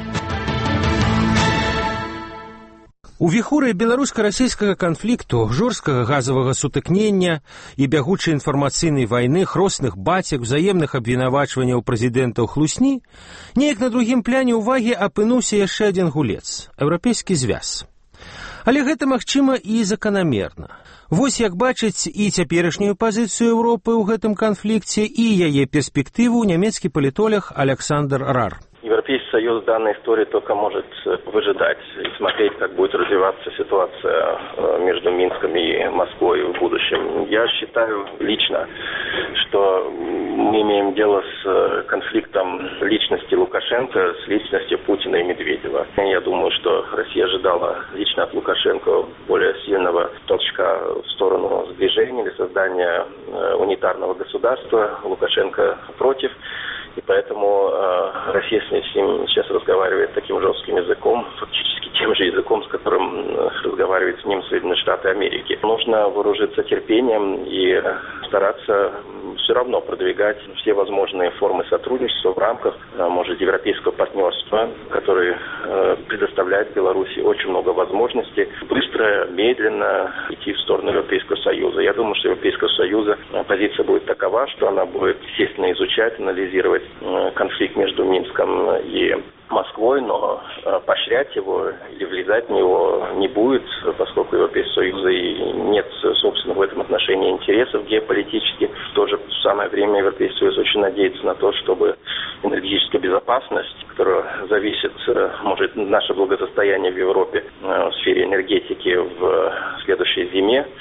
У віхуры беларуска-расейскага канфлікту, жорсткага газавага сутыкнення і бягучай інфармацыйнай вайны, хросных бацек, взаемных абвінавачванняў прэзідэнтаў хлусні, неяк на другім пляне ўвагі апынуўся яшчэ адзін гулец – еўрапейскі звяз. Але гэта, магчыма, і заканамерна. Вось як бачыць і цяперашнюю пазіцыю Еўропы ў гэтым канфлікце, і яе перспектыву нямецкі палітолог Александр Рар. Европейский Союз в данной истории только может выжидать и смотреть, как будет развиваться ситуация между Минском и Москвой в будущем. Я считаю лично, что мы имеем дело с конфликтом личности Лукашенко с личностью Путина и Медведева. Я думаю, что Россия ожидала лично от Лукашенко более сильного толчка в сторону сближения или создания унитарного государства. Лукашенко против. И поэтому э, Россия с ним сейчас разговаривает таким жестким языком, фактически тем же языком, с которым э, разговаривает с ним Соединенные Штаты Америки. Нужно вооружиться терпением и стараться все равно продвигать все возможные формы сотрудничества в рамках, э, может, европейского партнерства, который э, предоставляет Беларуси очень много возможностей быстро, медленно идти в сторону Европейского Союза. Я думаю, что Европейского Союза э, позиция будет такова, что она будет, естественно, изучать, анализировать конфликт между Минском и Москвой, но поощрять его или влезать в него не будет, поскольку Европейского Союза и нет, собственно, в этом отношении интересов геополитических. В то же самое время Европейский Союз очень надеется на то, чтобы энергетическая безопасность, которая зависит, может, наше благосостояние в Европе в сфере энергетики в следующей зиме,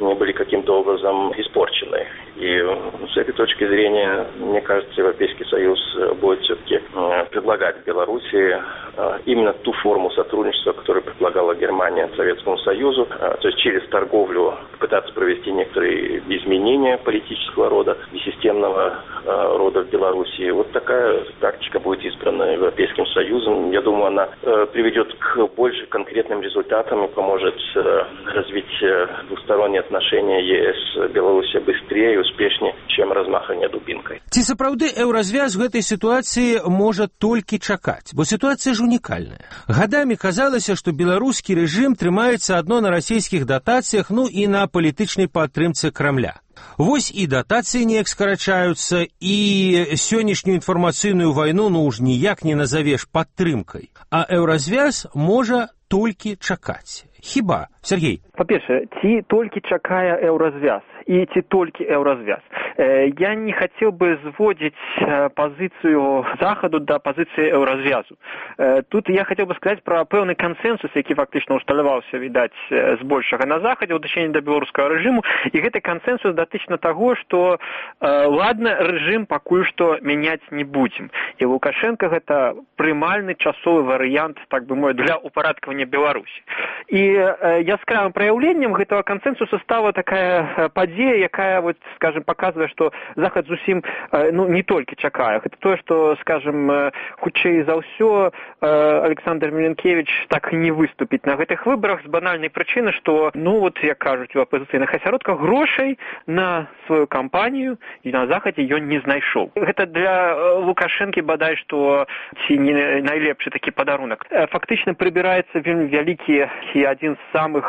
не были каким-то образом испорчены. И с этой точки зрения, мне кажется, Европейский Союз будет все-таки предлагать Беларуси именно ту форму сотрудничества, которую предлагала Германия Советскому Союзу, то есть через торговлю пытаться провести некоторые изменения политического рода и системного рода в Беларуси. Вот такая тактика будет избрана Европейским Союзом. Я думаю, она приведет к больше конкретным результатам и поможет развить двусторонние отношения ЕС Беларуси быстрее и успешнее, чем размахивание дубинкой. Ці сапраўды еўразвяз в гэтай сітуацыі можа толькі чакаць, бо сітуацыя ж унікальная. Гадамі казалася, што беларускі рэжым трымаецца адно на расійскіх датацыях, ну і на палітычнай падтрымцы Крамля. Вось і датацыі неяк скарачаюцца, і сённяшнюю інфармацыйную вайну ну уж ніяк не назавеш падтрымкай. А еўразвяз можа толькі чакаць. Хіба, Сергей? Па-першае, ці толькі чакае еўразвяз і ці толькі еўразвяз. Я не хотел бы сводить позицию Заходу до позиции еўразвязу. Тут я хотел бы сказать про пэўны консенсус, які фактично усталяваўся, відаць, збольшага на Захадзе ў дачыненні да беларускага рэжыму, і гэты консенсус датычна таго, што ладно, рэжым пакуль што мяняць не будзем. І Лукашенко гэта прымальны часовы варыянт, так бы мовіць, для упарадкавання Беларусі. І яскравым праяўленнем гэтага консенсуса стала такая падзея, якая, вот, скажем, показывает, что Захад зусім ну, не толькі чакае. Гэта тое, што, скажем, хутчэй за ўсё Александр Миленкевич так і не выступіць на гэтых выбарах з банальнай прычыны, што, ну, вот, як кажуць у апозіцыйных асяродках, грошай на сваю кампанію і на Захадзе ён не знайшоў. Гэта для Лукашэнкі бадай, што ці не найлепшы такі падарунак. Фактычна прыбіраецца вельмі вялікі і адзін з самых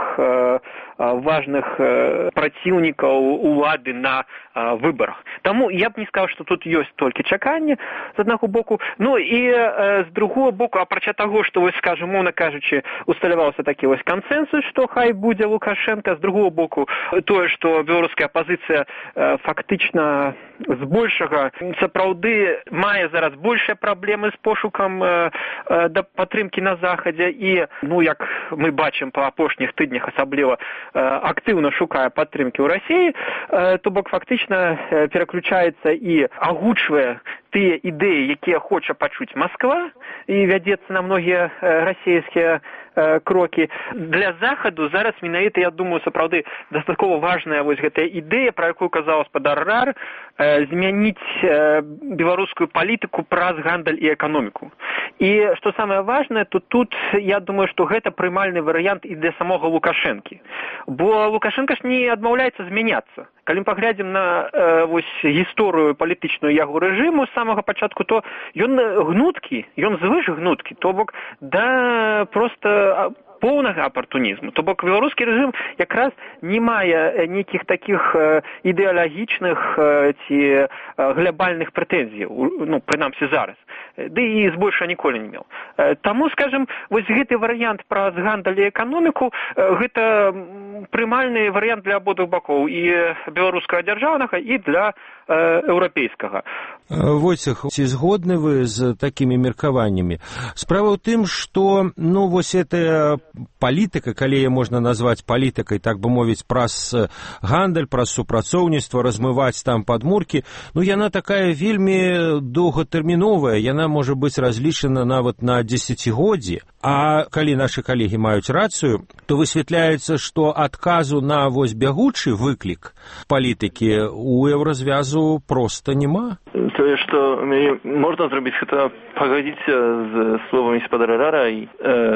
важных праціўнікаў улады на выборах. Таму я б не сказаў, што тут ёсць толькі чаканне з аднаго боку, ну і з другого боку, апрача таго, што вось, скажем, моўна кажучы, усталяваўся такі вось кансенсус, што хай будзе Лукашенко, з другого боку тое, што беларуская апозіцыя фактычна збольшага сапраўды мае зараз большыя праблемы з пошукам да падтрымкі на Захадзе і, ну, як мы бачым па апошніх тыднях асабліва актыўна шукае падтрымкі ў Расіі, то бок фактычна пераключаецца і агучвае тыя ідэі, якія хоча пачуць Масква, і вядзецца на многія расійскія крокі. Для Захаду зараз менавіта, я думаю, сапраўды дастаткова важная вось гэтая ідэя, пра якую казаў гаспадар Рар, змяніць беларускую палітыку праз гандаль і эканоміку. І што самае важнае, то тут, я думаю, што гэта прымальны варыянт і для самога Лукашэнкі. Бо Лукашенко ж не адмаўляецца змяняцца. Калі мы паглядзім на э, вось гісторыю палітычную яго рэжыму з самага пачатку, то ён гнуткі, ён звыш гнуткі, то бок да проста поўнага апартунізму. То бок беларускі рэжым якраз не мае нейкіх такіх ідэалагічных ці глябальных прэтэнзій, ну, прынамсі зараз. Ды і збольша ніколі не меў. Таму, скажем, вось гэты варыянт праз гандаль і эканоміку, гэта прымальны варыянт для абодвух бакоў, і беларускага дзяржаўнага, і для еўрапейскага. Войцех, ці згодны вы з такімі меркаваннямі? Справа ў тым, што, ну, вось гэтая палітыка, калі яе можна назваць палітыкай, так бы мовіць, праз гандаль, праз супрацоўніцтва, размываць там падмуркі, ну, яна такая вельмі доўгатэрміновая, яна можа быць разлічана нават на дзесяцігоддзі. А калі нашы калегі маюць рацыю, то высвятляецца, што адказу на вось бягучы выклік палітыкі у еўразвязу проста няма. Тое, што можна зрабіць, гэта пагадзіцца з словамі гаспадара Рара і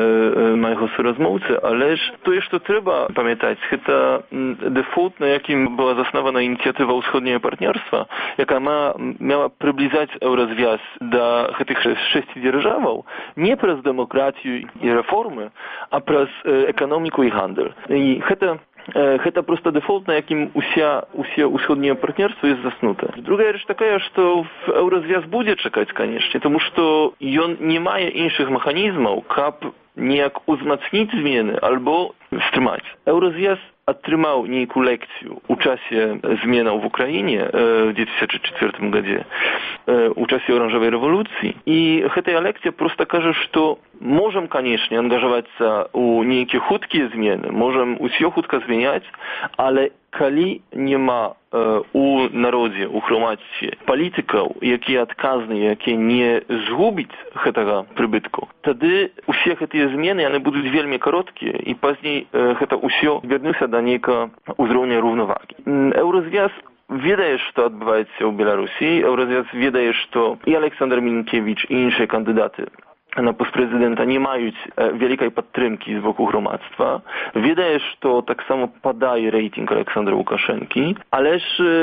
э, майго суразмоўцы, але ж тое, што трэба памятаць, гэта дэфолт, на якім была заснавана ініцыятыва ўсходняе партнёрства, якая мела прыблізаць еўразвяз да гэтых шэсці дзяржаваў не праз дэмакратію і рэформы, а праз эканоміку і гандаль. І гэта Гэта проста дэфолт, на якім уся, усе ўсходнія партнерства есть заснута. Другая рэч такая, што еўразвяз будзе чакаць, канешне, тому што ён не мае іншых механізмаў, каб неяк узмацніць змены альбо стрымаць. Еўразвяз атрымаў нейкую лекцію ў часе зменаў в Украіне в две тысячи четвёртым годзе, у часе оранжавай рэвалюцыі. І гэтая лекцыя проста кажа, што можем, конечно, ангажироваться у некие хуткие змены, можем все хутко зменять, але коли нема э, у народе, у громадстве политиков, які отказные, які не згубить этого прибытку, тогда у всех эти змены, они будут вельми короткие, и позднее э, это все вернется до некого уровня равноваги. Еврозв'яз ведає, що відбувається у Білорусі, Еврозв'яз ведає, що і Олександр Мілінкевич, і інші кандидати на пост президента не мають великої підтримки з боку громадства. Відає, що так само падає рейтинг Олександра Лукашенки, але ж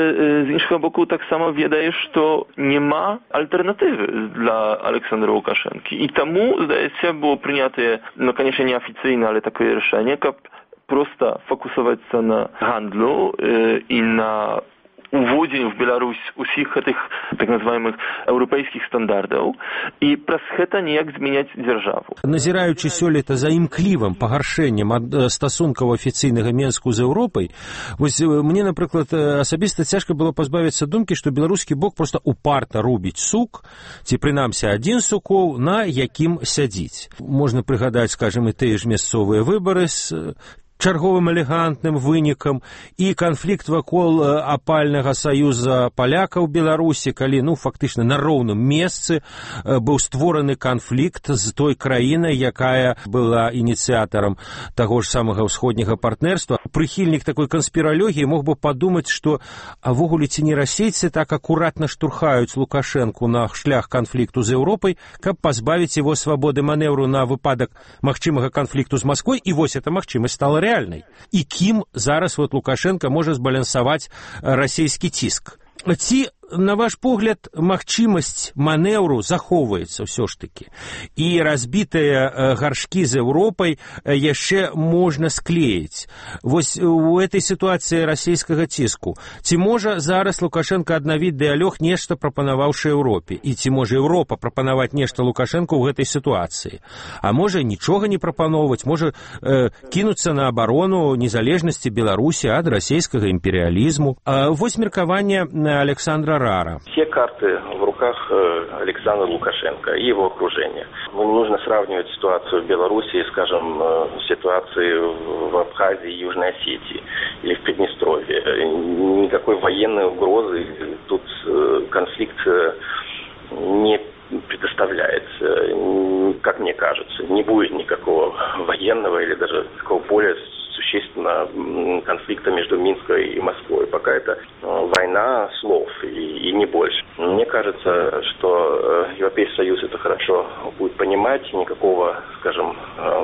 з іншого боку так само відає, що нема альтернативи для Олександра Лукашенки. І тому, здається, було прийнято, ну, звісно, не офіційне, але таке рішення, щоб просто фокусуватися на гандлю е, і на уводзенню в Беларусь усіх этих так называемых еўрапейскіх стандартаў і праз гэта неяк змяняць дзяржаву. Назіраючы сёлета за імклівым пагаршэннем ад стасункаў афіцыйнага Менску з Еўропай, вось мне, напрыклад, асабіста цяжка было пазбавіцца думкі, што беларускі бок проста упарта рубіць сук, ці прынамсі адзін сукоў, на якім сядзіць. Можна прыгадаць, скажем, і тыя ж мясцовыя выбары з чарговым элегантным вынікам і канфлікт вакол апальнага саюза палякаў Беларусі, калі, ну, фактычна на роўным месцы быў створаны канфлікт з той краінай, якая была ініцыятарам таго ж самага ўсходняга партнерства. Прыхільнік такой канспіралогіі мог бы падумаць, што авогуле ці не расейцы так акуратна штурхаюць Лукашэнку на шлях канфлікту з Еўропай, каб пазбавіць его свабоды манеўру на выпадак магчымага канфлікту з Масквой, і вось эта магчымасць стала реальной. І кім зараз вот Лукашенко можа збалансаваць расійскі ціск? Ці, на ваш погляд, магчымасць манеўру захоўваецца ўсё ж такі, і разбітыя гаршкі з Еўропай яшчэ можна склеіць. Вось у этой сітуацыі расійскага ціску ці можа зараз Лукашенко аднавіць дыялог, нешта прапанаваўшы Еўропе, і ці можа Еўропа прапанаваць нешта Лукашенко ў гэтай сітуацыі? А можа нічога не прапаноўваць, можа э, кінуцца на абарону незалежнасці Беларусі ад расійскага імперыялізму? А вось меркаванне Александра Рара. Все карты в руках Александра Лукашенко и его окружения. Ну, не нужно сравнивать ситуацию в Беларуси, скажем, с ситуацией в Абхазии и Южной Осетии или в Приднестровье. Никакой военной угрозы тут конфликт не предоставляет, как мне кажется. Не будет никакого военного или даже такого более существенно конфликта между Минском и Москвой. Пока это война слов и, и не больше. Мне кажется, что Европейский Союз это хорошо будет понимать. Никакого, скажем,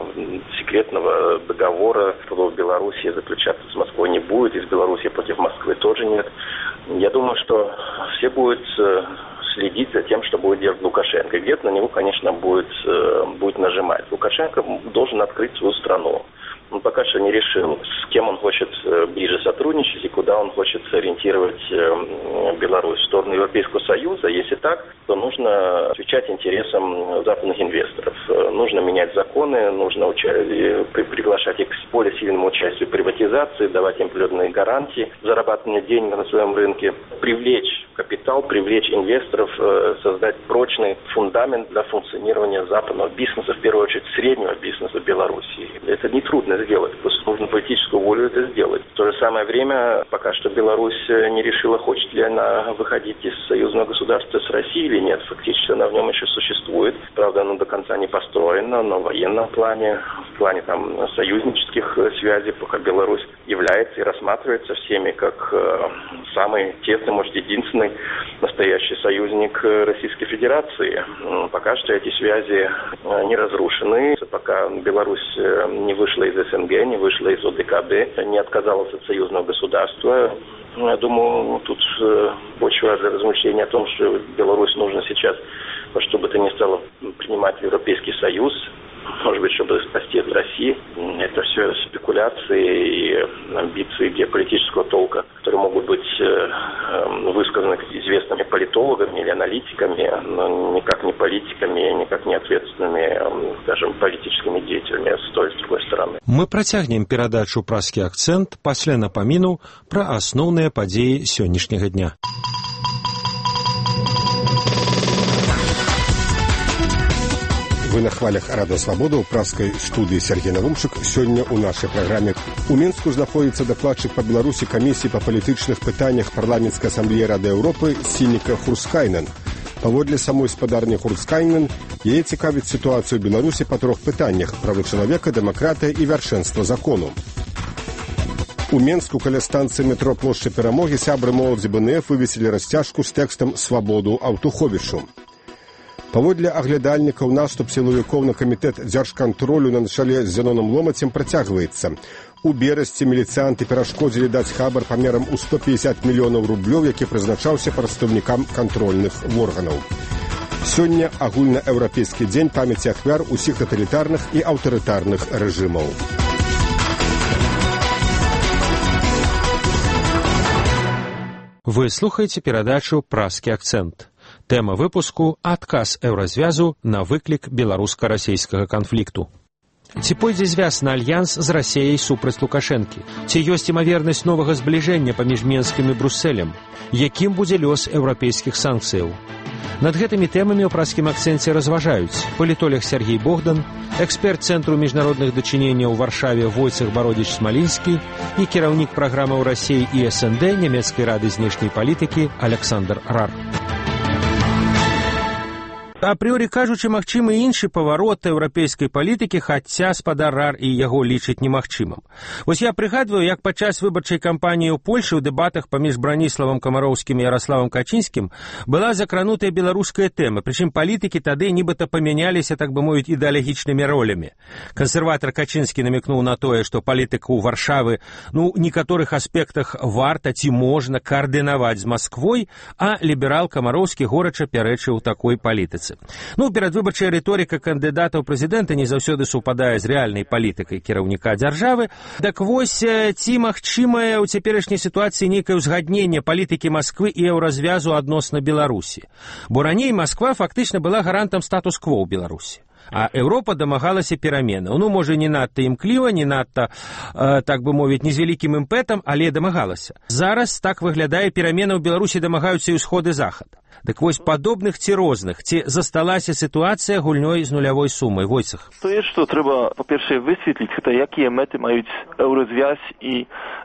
секретного договора в Беларуси заключаться с Москвой не будет. Из Беларуси против Москвы тоже нет. Я думаю, что все будут следить за тем, что будет делать Лукашенко. И где-то на него, конечно, будет, будет нажимать. Лукашенко должен открыть свою страну. Он пока что не решил, с кем он хочет ближе сотрудничать и куда он хочет ориентировать Беларусь. В сторону Европейского Союза, если так, то нужно отвечать интересам западных инвесторов. Нужно менять законы, нужно уча- приглашать их к более сильному участию в приватизации, давать им определенные гарантии зарабатывания денег на своем рынке, привлечь капитал, привлечь инвесторов, создать прочный фундамент для функционирования западного бизнеса, в первую очередь среднего бизнеса Беларуси. Это нетрудно сделать, просто нужно политическую волю это сделать. В то же самое время, пока что Беларусь не решила, хочет ли она выходить из союзного государства с Россией или нет. Фактически она в нем еще существует. Правда, оно до конца не построено, но в военном плане, в плане там союзнических связей, пока Беларусь является и рассматривается всеми как э, самый тесный, может, единственный настоящий союзник Российской Федерации. Пока что эти связи э, не разрушены. Пока Беларусь э, не вышла из СНГ, не вышла из ОДКБ, не отказалась от союзного государства. Я думаю, тут э, почва для размышления о том, что Беларусь нужно сейчас, во что бы то ни стало, принимать в Европейский Союз, может быть, чтобы спасти от России. Это все спекуляции и амбиции геополитического толка, которые могут быть высказаны известными политологами или аналитиками, но никак не политиками, никак не ответственными, скажем, политическими деятелями с той и с другой стороны. Мы працягнем перадачу «Праскі акцэнт» пасля напаміну пра асноўныя падзеі сённяшняга дня. Вы на хвалях Радио Свобода ў праскай студыі Сергей Навумчык. Сёння ў нашай праграме у Мінску знаходзіцца дакладчык па Беларусі камісіі па палітычных пытаннях парламенцкай асамблеі Рады Еўропы Сінніка Хурскайнен. Паводле самой спадарні Хурскайнен, яе цікавіць сітуацыю ў Беларусі па трох пытаннях: правы чалавека, дэмакратыя і вяршэнства закону. У Менску каля станцыі метро плошчы Перамогі сябры моладзі БНФ вывесілі расцяжку з тэкстам «Свабоду Аўтуховічу». Паводле аглядальнікаў, наступ сілавікоў на камітэт дзяржкантролю на чале з Зяноном Ломацем працягваецца. У берасці міліцыянты перашкодзілі даць хабар памерам у сто пятьдесят мільёнаў рублёў, які прызначаўся прадстаўнікам кантрольных органаў. Сёння агульнаеўрапейскі дзень памяці ахвяр усіх таталітарных і аўтарытарных рэжымаў. Вы слухаеце перадачу «Праскі акцэнт». Тэма выпуску – адказ еўразвязу на выклік беларуска-расейскага канфлікту. Ці пойдзе звяз на альянс з Расеяй супраць Лукашэнкі? Ці ёсць імавернасць новага збліжэння паміж Менскім і Брусэлем? Якім будзе лёс еўрапейскіх санкцыяў? Над гэтымі тэмамі ў праскім акцэнце разважаюць палітолог Сергей Богдан, эксперт Цэнтру міжнародных дачыненняў у Варшаве Войцех Бародзіч-Смалінскі і кіраўнік праграмаў Расеі і эс эн дэ Нямецкай рады знешняй палітыкі Александр Рар. Апрыёрі кажучы, магчымы іншы паварот еўрапейскай палітыкі, хаця спадар Рар і яго лічыць немагчымым. Вось я прыгадваю, як падчас выбарчай кампаніі ў Польшы ў дэбатах паміж Браніславам Камароўскім і Яраславам Качынскім была закранутая беларуская тэма, прычым палітыкі тады нібыта памяняліся, так бы мовіць, ідэалагічнымі ролямі. Кансерватар Качынскі намекнуў на тое, што палітыку Варшавы ну, у некаторых аспектах варта ці можна каардынаваць з Масквой, а ліберал Камароўскі горача пярэчыў такой палітыцы. Ну, перадвыбарчая рыторыка кандыдата ў прэзідэнта не заўсёды супадае з рэальнай палітыкай кіраўніка дзяржавы. Так вось, ці магчымае ў цяперашняй сітуацыі нейкае ўзгадненне палітыкі Масквы і еўразвязу адносна Беларусі? Бо раней Масква фактычна была гарантам статус-кво ў Беларусі. А Еўропа дамагалася пераменаў. Ну, можа, не надта імкліва, не надта, э, так бы мовіць, не з вялікім імпэтам, але дамагалася. Зараз так выглядае, пераменаў у Беларусі дамагаюцца і ўсход і захад. Так вось, падобных ці розных, ці засталася сітуацыя гульнёй з нулявой сумай? Войцех. То jest, што трэба, па-першае, высветліць, гэта якія мэты маюць еўразвязь і э,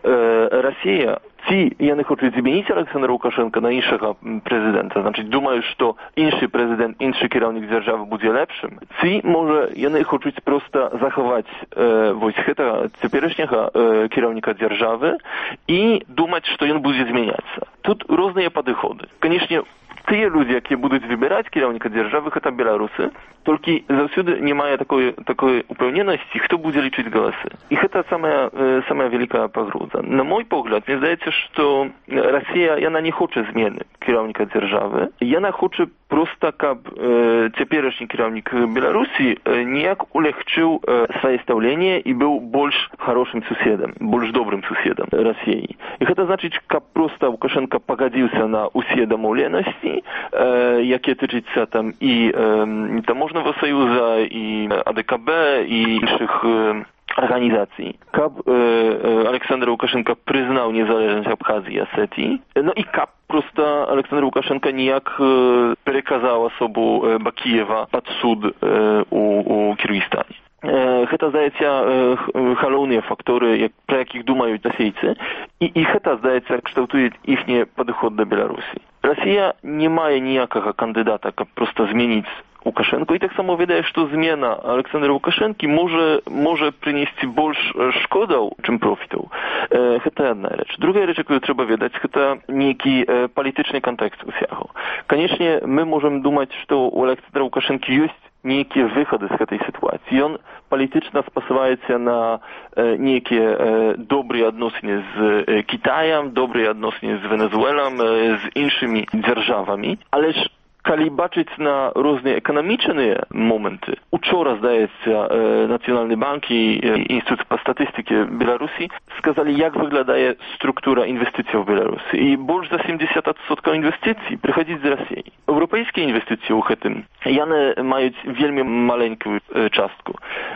Расія. Ці яны хочуць змяніць Александра Лукашенка на іншага прэзідэнта, значыць, думаюць, што іншы прэзідэнт, іншы кіраўнік дзяржавы будзе лепшым. Ці, можа, яны хочуць проста захаваць э, вось гэта цяперашняга э, кіраўніка дзяржавы і думаць, што ён будзе змяняцца. Тут розныя падыходы. Канешне, тыя людзі, якія будуць выбіраць кіраўніка дзяржавы, гэта беларусы, толькі заўсёды не мае такой, такой упэўненасці, хто будзе лічыць галасы. І гэта самая, э, самая вялікая пагроза. На мой погляд, мне здаецца, што Расія, яна не хоча змены кіраўніка дзяржавы. Яна хоча проста, каб э, цяперашні кіраўнік Беларусі э, ніяк улегчыў э, сваё стаўленне і быў больш хорошым суседам, больш добрым суседам Расіі. І гэта значыць, каб проста Лукашенко пагадзіўся на усе дамоўленасці, э, якія тычыцца там і э, таможнага саюза, і а дэ ка бэ, і іншых э, арганізацый. Каб э, Александр Лукашенко прызнаў незалежнасць Абхазіі і Асетіі, ну і каб просто Александр Лукашенко ніяк э, переказаў асобу э, Бакіева пад суд э, у, у Кіргізстане. Гэта, здаецца, галоўныя факторы, як, пра якіх думаюць расейцы, і, і гэта, здаецца, кшталтуе іхні падыход да Беларусі. Расія не мае ніякага кандыдата, каб проста змяніць Лукашенко, і таксама ведае, што змена Александра Лукашэнкі можа, можа прынесці больш шкодаў, чым профітаў. Э, гэта адна рэч. Другая рэч, якую трэба ведаць, гэта нейкі э, палітычны кантэкст усяго. Канечне, мы можам думаць, што у Александра Лукашэнкі ёсць нейкія выхады з гэтай сітуацыі. Ён палітычна спасылаецца на э, нейкія э, добрыя адносіны з э, Кітаем, добрыя адносіны з Венесуэлам, э, з іншымі дзяржавамі, але ж калі бачыць на розныя эканамічныя моманты, учора, здаецца, э, Нацыянальны банк і э, Інстытут па статыстыке Беларусі сказалі, як выглядае структура інвестыцыяў у Беларусі. І больш за сямдзесят адсоткаў інвестыцый прыходзіць з Расіі. Еўрапейскія інвестыцыі ў гэтым, яны маюць вельмі маленькую э, частку.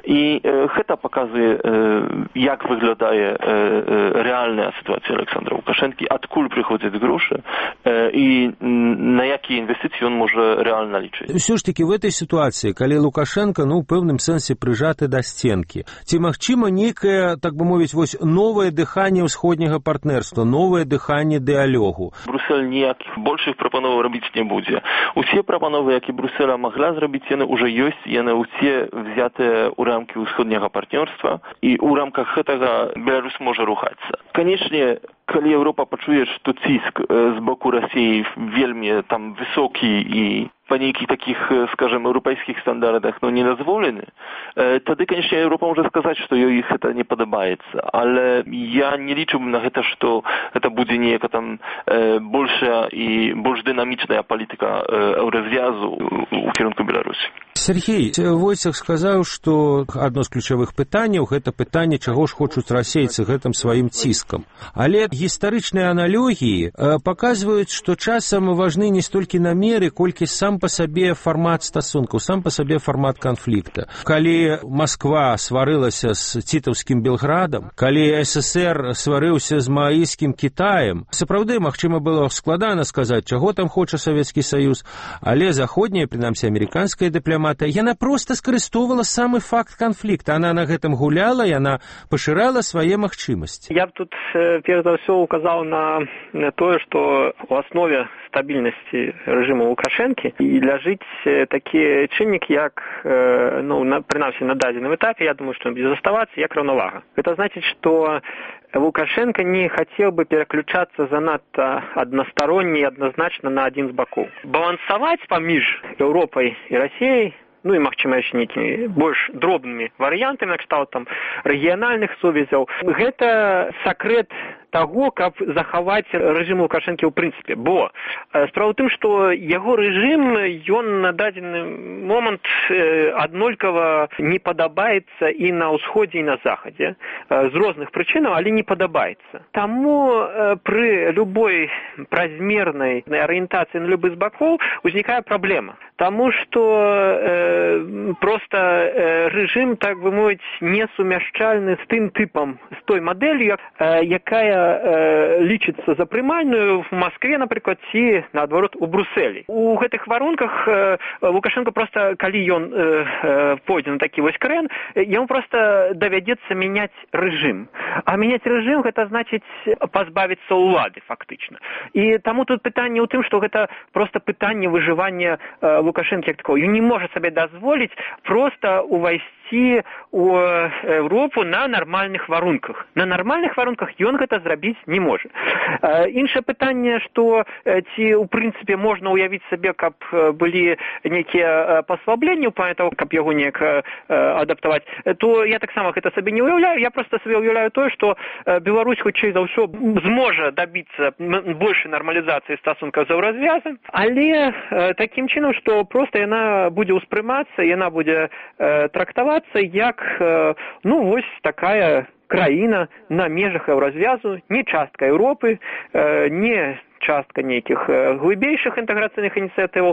І гэта паказвае, як выглядае рэальная сітуацыя Александра Лукашэнкі, адкуль прыходзяць грошы і на якія інвестыцыі ён можа рэальна лічыць. Усё ж такі в этой сітуацыі, калі Лукашенко, ну, ў пэўным сэнсе прыжаты да сценкі, ці магчыма нейкае, так бы мовіць, вось новае дыханне ўсходняга партнерства, новае дыханне дыалогу? Брюссель ніякіх большых прапановаў рабіць не будзе. Усе прапановы, які Брюсселя магла зрабіць, яны ўжо ёсць, яны ўсе взятыя ў рамкі ўсходняга партнерства, і ў рамках гэтага Беларусь можа рухацца. Канечне, калі Еўропа пачуе, што ціск з боку Расіі вельмі там высокі і па нейкіх такіх, скажем, еўрапейскіх стандартах, ну, не дазволены, тады, канечне, Еўропа можа сказаць, што ёй гэта не падабаецца. Але я не лічу на гэта, што гэта будзе нейка там большая і больш дынамічная палітыка еўразвязу ў кірунку Беларусі. Сергей, Войцах сказаў, што адно з ключавых пытанняў гэта пытанне, чаго ж хочуць расейцы гэтым сваім ціскам. Але гістарычныя аналогіі паказваюць, што часам важны не столькі намеры, колькі сам па сабе фармат стасункаў, сам па сабе фармат канфлікта. Калі Масква сварылася з цітаўскім Белградам, калі СССР сварыўся з мааіскім Кітаем, сапраўды, магчыма, было складана сказаць, чаго там хоча Савецкі Саюз, але заходняя, прынамсі, амерыканская дыпламатыя, яна проста скарыстовала самы факт канфлікта. Яна на гэтым гуляла, яна пашырала свае магчымасці. Я б тут, перш за ўсё, указаў на тое, што ў аснове стабільнасці рэжыму Лукашэнкі і ляжыць такі чыннік, як, ну, на, прынамсі, на дадзеным этапе, я думаю, што будзе заставацца як раўнавага. Гэта значыць, што Лукашенко не хотел бы переключаться занадто односторонне и однозначно на один из боков. Балансовать поміж Европой и Россией, ну и, магчыма, яшчэ нейкімі больш дробнымі варыянтамі, накшталт там рэгіянальных сувязяў, гэта сакрэт таго, каб захаваць рэжым Лукашэнкі ў прынцыпе. Бо справа ў тым, што яго рэжым, ён на дадзены момант аднолькава не падабаецца і на ўсходзе, і на захадзе. З розных прычынаў, але не падабаецца. Таму пры любой празмернай арыентацыі на любы з бакоў узнікае праблема. Таму што э, проста э, рэжым, так бы мовіць, не сумяшчальны з тым тыпам, з той мадэлью, э, якая э, лічыцца за прымальную в Маскве, напрыклад, ці, наадварот, у Брусселі. У гэтых варунках э, Лукашенко проста, калі ён э, э, пойдзе на такі вось крэн, яму проста давядзецца мяняць рэжым. А мяняць рэжым, гэта значыць пазбавіцца ўлады, фактычна. І таму тут пытанне ў тым, што гэта проста пытанне выжывання э, Лукашенко як такого. Ён не можа сабе дазволіць проста увайсці ў Европу на нармальных варунках. На нармальных варунках ён гэта зрабіць не можа. Іншае пытанне, што ці ў прынцыпе можна ўявіць сабе, каб былі нейкія паслабленні ў плане таго, каб яго неяк адаптаваць, то я таксама гэта сабе не ўяўляю. Я проста сабе ўяўляю тое, што Беларусь хутчэй за ўсё зможа дабіцца большай нармалізацыі стасункаў з еўразвязам, але такім чынам, што проста яна будзе ўспрымацца, яна будзе э, трактавацца як, э, ну, вось такая краіна на межах еўразвязу, не частка Еўропы, э, не частка нейкіх глыбейшых інтэграцыйных ініцыятываў,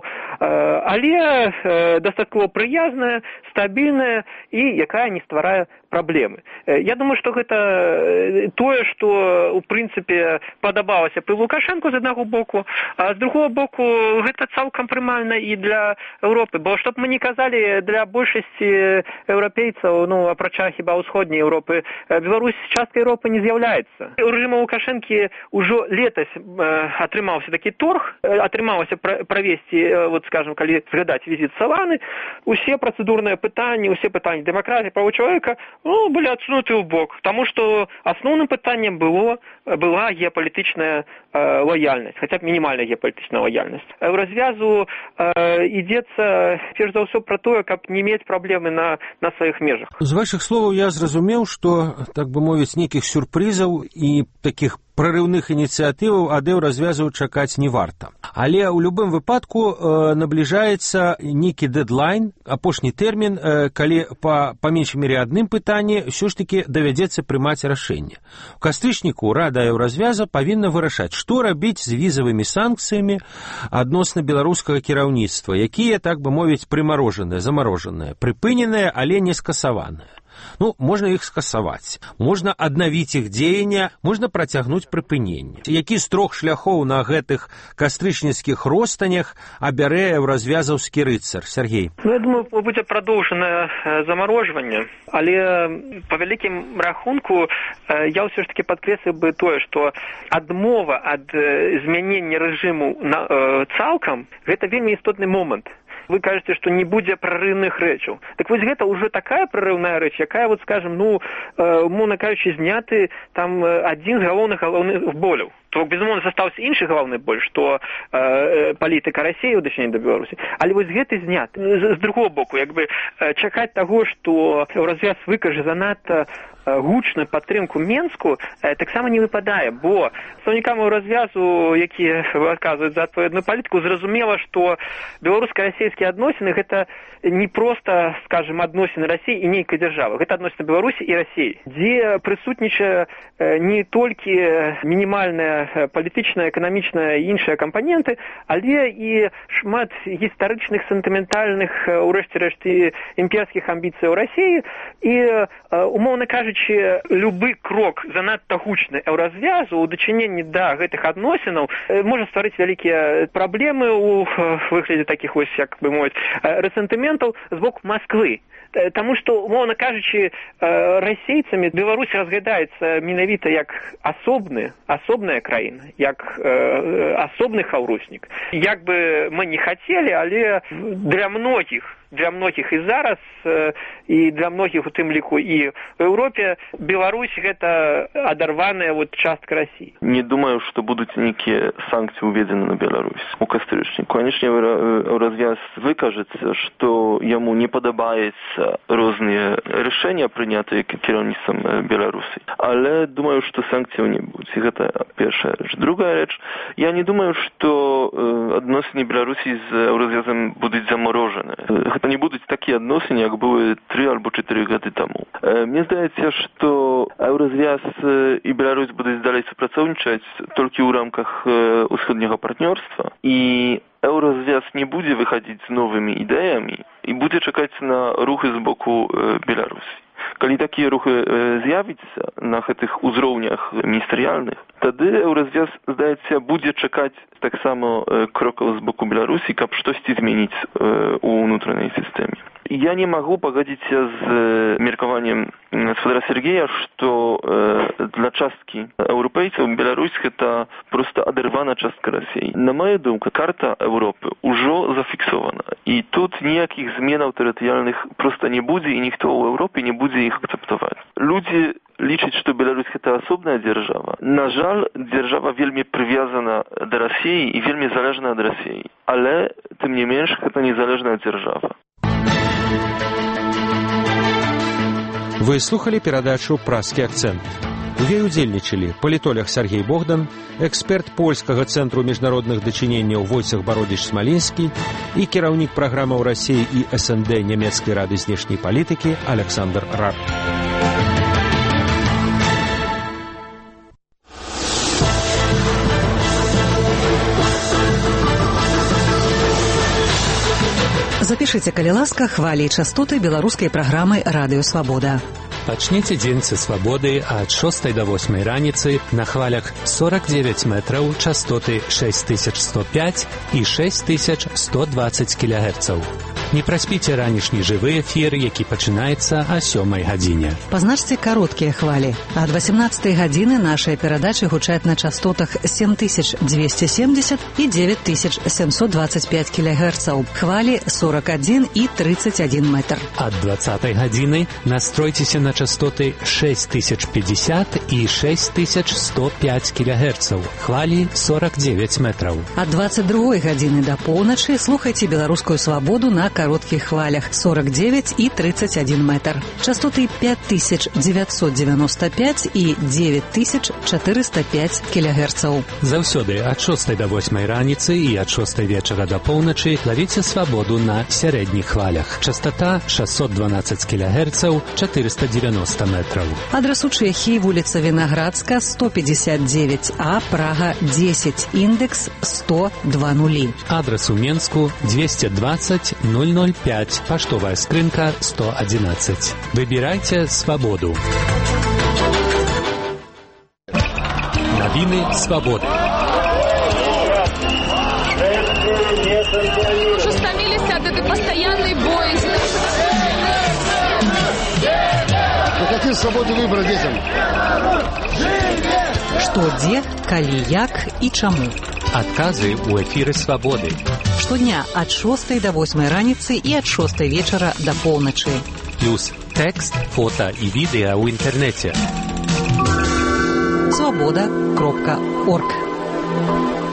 але дастаткова прыязная, стабільная і якая не стварае праблемы. Я думаю, што гэта тое, што ў прынцыпе падабалася пры Лукашэнку з аднаго боку, а з другого боку гэта цалкам прымальна і для Еўропы, бо што б мы не казалі, для большасці еўрапейцаў, ну, апрача хіба ўсходняй Еўропы, Беларусь часткай Еўропы не з'яўляецца. У рэжыму Лукашэнкі ўжо летась атрымаўся такі торг, атрымалася правесці, вот скажем, калі згадаць візіт Саланы, усе працэдурныя пытанні, усе пытанні дэмакратыі, правоў чалавека, ну, былі адсунуты ў бок, таму што асноўным пытаннем было, была геапалітычная э, лояльнасць, хаця б мінімальная геапалітычная лояльнасць. У развязу э, ідзецца, перш за ўсё, пра тое, каб не мець праблемы на, на сваіх межах. З вашых словаў я зразумеў, што, так бы мовіць, нейкіх сюрпрызаў і такіх прарыўных ініцыятываў ад еўразвязу чакаць не варта. Але ў любым выпадку э, набліжаецца нейкі дэдлайн, апошні тэрмін, э, калі па, па меншай мере адным пытанні ўсё ж такі давядзецца прымаць рашэнне. У кастрычніку Рада еўразвяза павінна вырашаць, што рабіць з візавымі санкцыямі адносна беларускага кіраўніцтва, якія, так бы мовіць, прымарожаныя, замарожаныя, прыпыненыя, але не скасаваныя. Ну, можна іх скасаваць, можна аднавіць іх дзеянне, можна працягнуць прыпыненне. Які з трох шляхоў на гэтых кастрычніцкіх ростанях абярэ еўразвязаўскі рыцар? Сергей. Ну, я думаю, будзе прадоўжанае замарожванне, але па вялікім рахунку я ўсё ж таки падкрэсліў бы тое, што адмова ад змянення рэжыму на, э, цалкам гэта вельмі істотны момант. Вы кажете, што не будзе прарыўных рэчаў. Так вось гэта ўжо такая прарыўная рэч, якая, вот скажем, ну, умоўна кажучы, зняты там адзін з галоўных галоўных боляў. То, безумоўна, застаўся іншы галоўны боль, што э, палітыка Расіі ў дачыненні да Беларусі. Але вось гэты зняты. З, з другого боку, як бы чакаць таго, што развяз выкажа занадта гучную падтрымку Менску, э, таксама не выпадае, бо прадстаўнікам развязу, якія адказваюць за адпаведную палітыку, зразумела, што беларуска-расійскія адносіны гэта не проста, скажем, адносіны Расіі і нейкай дзяржавы. Гэта адносіны Беларусі і Расіі, дзе прысутнічае не толькі мінімальная палітычная, эканамічная і іншыя кампаненты, але і шмат гістарычных, сентыментальных, урэшце рэшт, імперскіх амбіцыяў Расіі. І, умоўна кажучы, любы крок занадта гучны еўразвязу ў дачыненні да гэтых адносінаў можа стварыць вялікія праблемы ў выглядзе такіх вось, як бы мовіць, рэсентыментаў з боку Масквы. Таму што, умоўна кажучы, расейцамі Беларусь разглядаецца менавіта як асобны, асобная краіна, як э, асобны хаўруснік. Як бы мы не хацелі, але для многіх, для многіх і зараз, э, і для многіх у тым ліку і в Еўропе, Беларусь гэта адарваная вот частка Расіі. Не думаю, што будуць нейкія санкцыі ўведзены на Беларусь у кастрычніку. Канечне, развяз выкажацца, што яму не падабаецца розныя рашэння, прынятыя кіраўніцтвам Беларусі. Але думаю, што санкцыяў не будзе. Гэта першая рэч. Другая рэч, я не думаю, што адносіны Беларусі з развязам будуць заморожаныя. Гэта не будуць такія адносіны, як былі тры альбо чатыры гады таму. Мне здаецца, што Еўразвяз і Беларусь будуць далей супрацоўнічаць толькі ў рамках усходняга партнёрства, і Еўразвяз не будзе выхадзіць з новымі ідэямі і будзе чакаць на рухі з боку Беларусі. Калі такія рухі з'явіцца на гэтых узроўнях міністэрыяльных, тады Еўразвяз, здаецца, будзе чакаць таксама крокаў з боку Беларусі, каб штосьці змяніць у ўнутранай сістэме. Я не магу пагадзіцца з меркаваннем Федора Сергея, што для часткі еўрапейцаў Беларусь гэта проста адарвана частка Расіі. На маю думку, карта Еўропы ўжо зафіксована, і тут ніякіх зменаў тэрытарыяльных проста не будзе, і ніхто ў Еўропе не будзе іх акцэптаваць. Людзі лічаць, што Беларусь гэта асобная дзяржава. На жаль, дзяржава вельмі прывязана да Расіі і вельмі залежна ад Расіі. Але, тым не менш, гэта незалежная дзяржава. Вы слухали перадачу «Празкі акцэнт». У ёй удзельнічалі палітолог Сергей Богдан, эксперт польскага цэнтру міжнародных дачыненняў Войцех Бародзіч-Смалінскі і кіраўнік праграмаў Расіі і эс эн дэ нямецкай рады знешняй палітыкі Александр Рар. Запішыце, калі ласка, хвалі і частоты беларускай праграмы «Радыё Свабода». Пачніце дзень са свабоды ад шостай да восьмай раніцы на хвалях сорок девять метраў, частоты шесть тысяч сто пять і шесть тысяч сто двадцать кілогерцаў. Не праспіце ранішні жывы эфір, які пачынаецца о сёмай гадзіне. Пазначце кароткія хвалі. Ад восемнадцатай гадзіны нашыя перадачы гучаць на частотах семь тысяч двести семьдесят і девять тысяч семьсот двадцать пять кілогерцаў. Хвалі сорок один і тридцать один метр. Ад двадцатай гадзіны настройцеся на частоты шесть тысяч пятьдесят і шесть тысяч сто пять кілогерцаў. Хвалі сорок девять метраў. Ад двадцать другой гадзіны да поўначы слухайце беларускую свабоду на коротких хвалях сорок девять и тридцать один метр. Частоты пять тысяч девятьсот девяносто пять и девять тысяч четыреста пять килогерцаў. Заўсёды ад шостай да восьмай раніцы і ад шостай вечара да поўначы лавіце свабоду на сярэдніх хвалях. Частота шестьсот двенадцать килогерцаў, четыреста девяносто метров. Адрес у Чехии, улица Виноградска, сто пятьдесят девять А, Прага, десять, индекс сто два нули. Адрес у Менску двести двадцать ноль ноль пять, поштовая скрынка сто одиннадцать. Выбирайте свободу. Новины свободы. Уже стомились от этой постоянной боязни. По какой свободе выбора детям? Что, где, калі, як и чему. Адказы ў эфіры свабоды. Штодня ад шостай да восьмай раніцы і ад шостай вечара да поўначы. Плюс тэкст, фота і відэа ў інтэрнэце. свобода кропка орг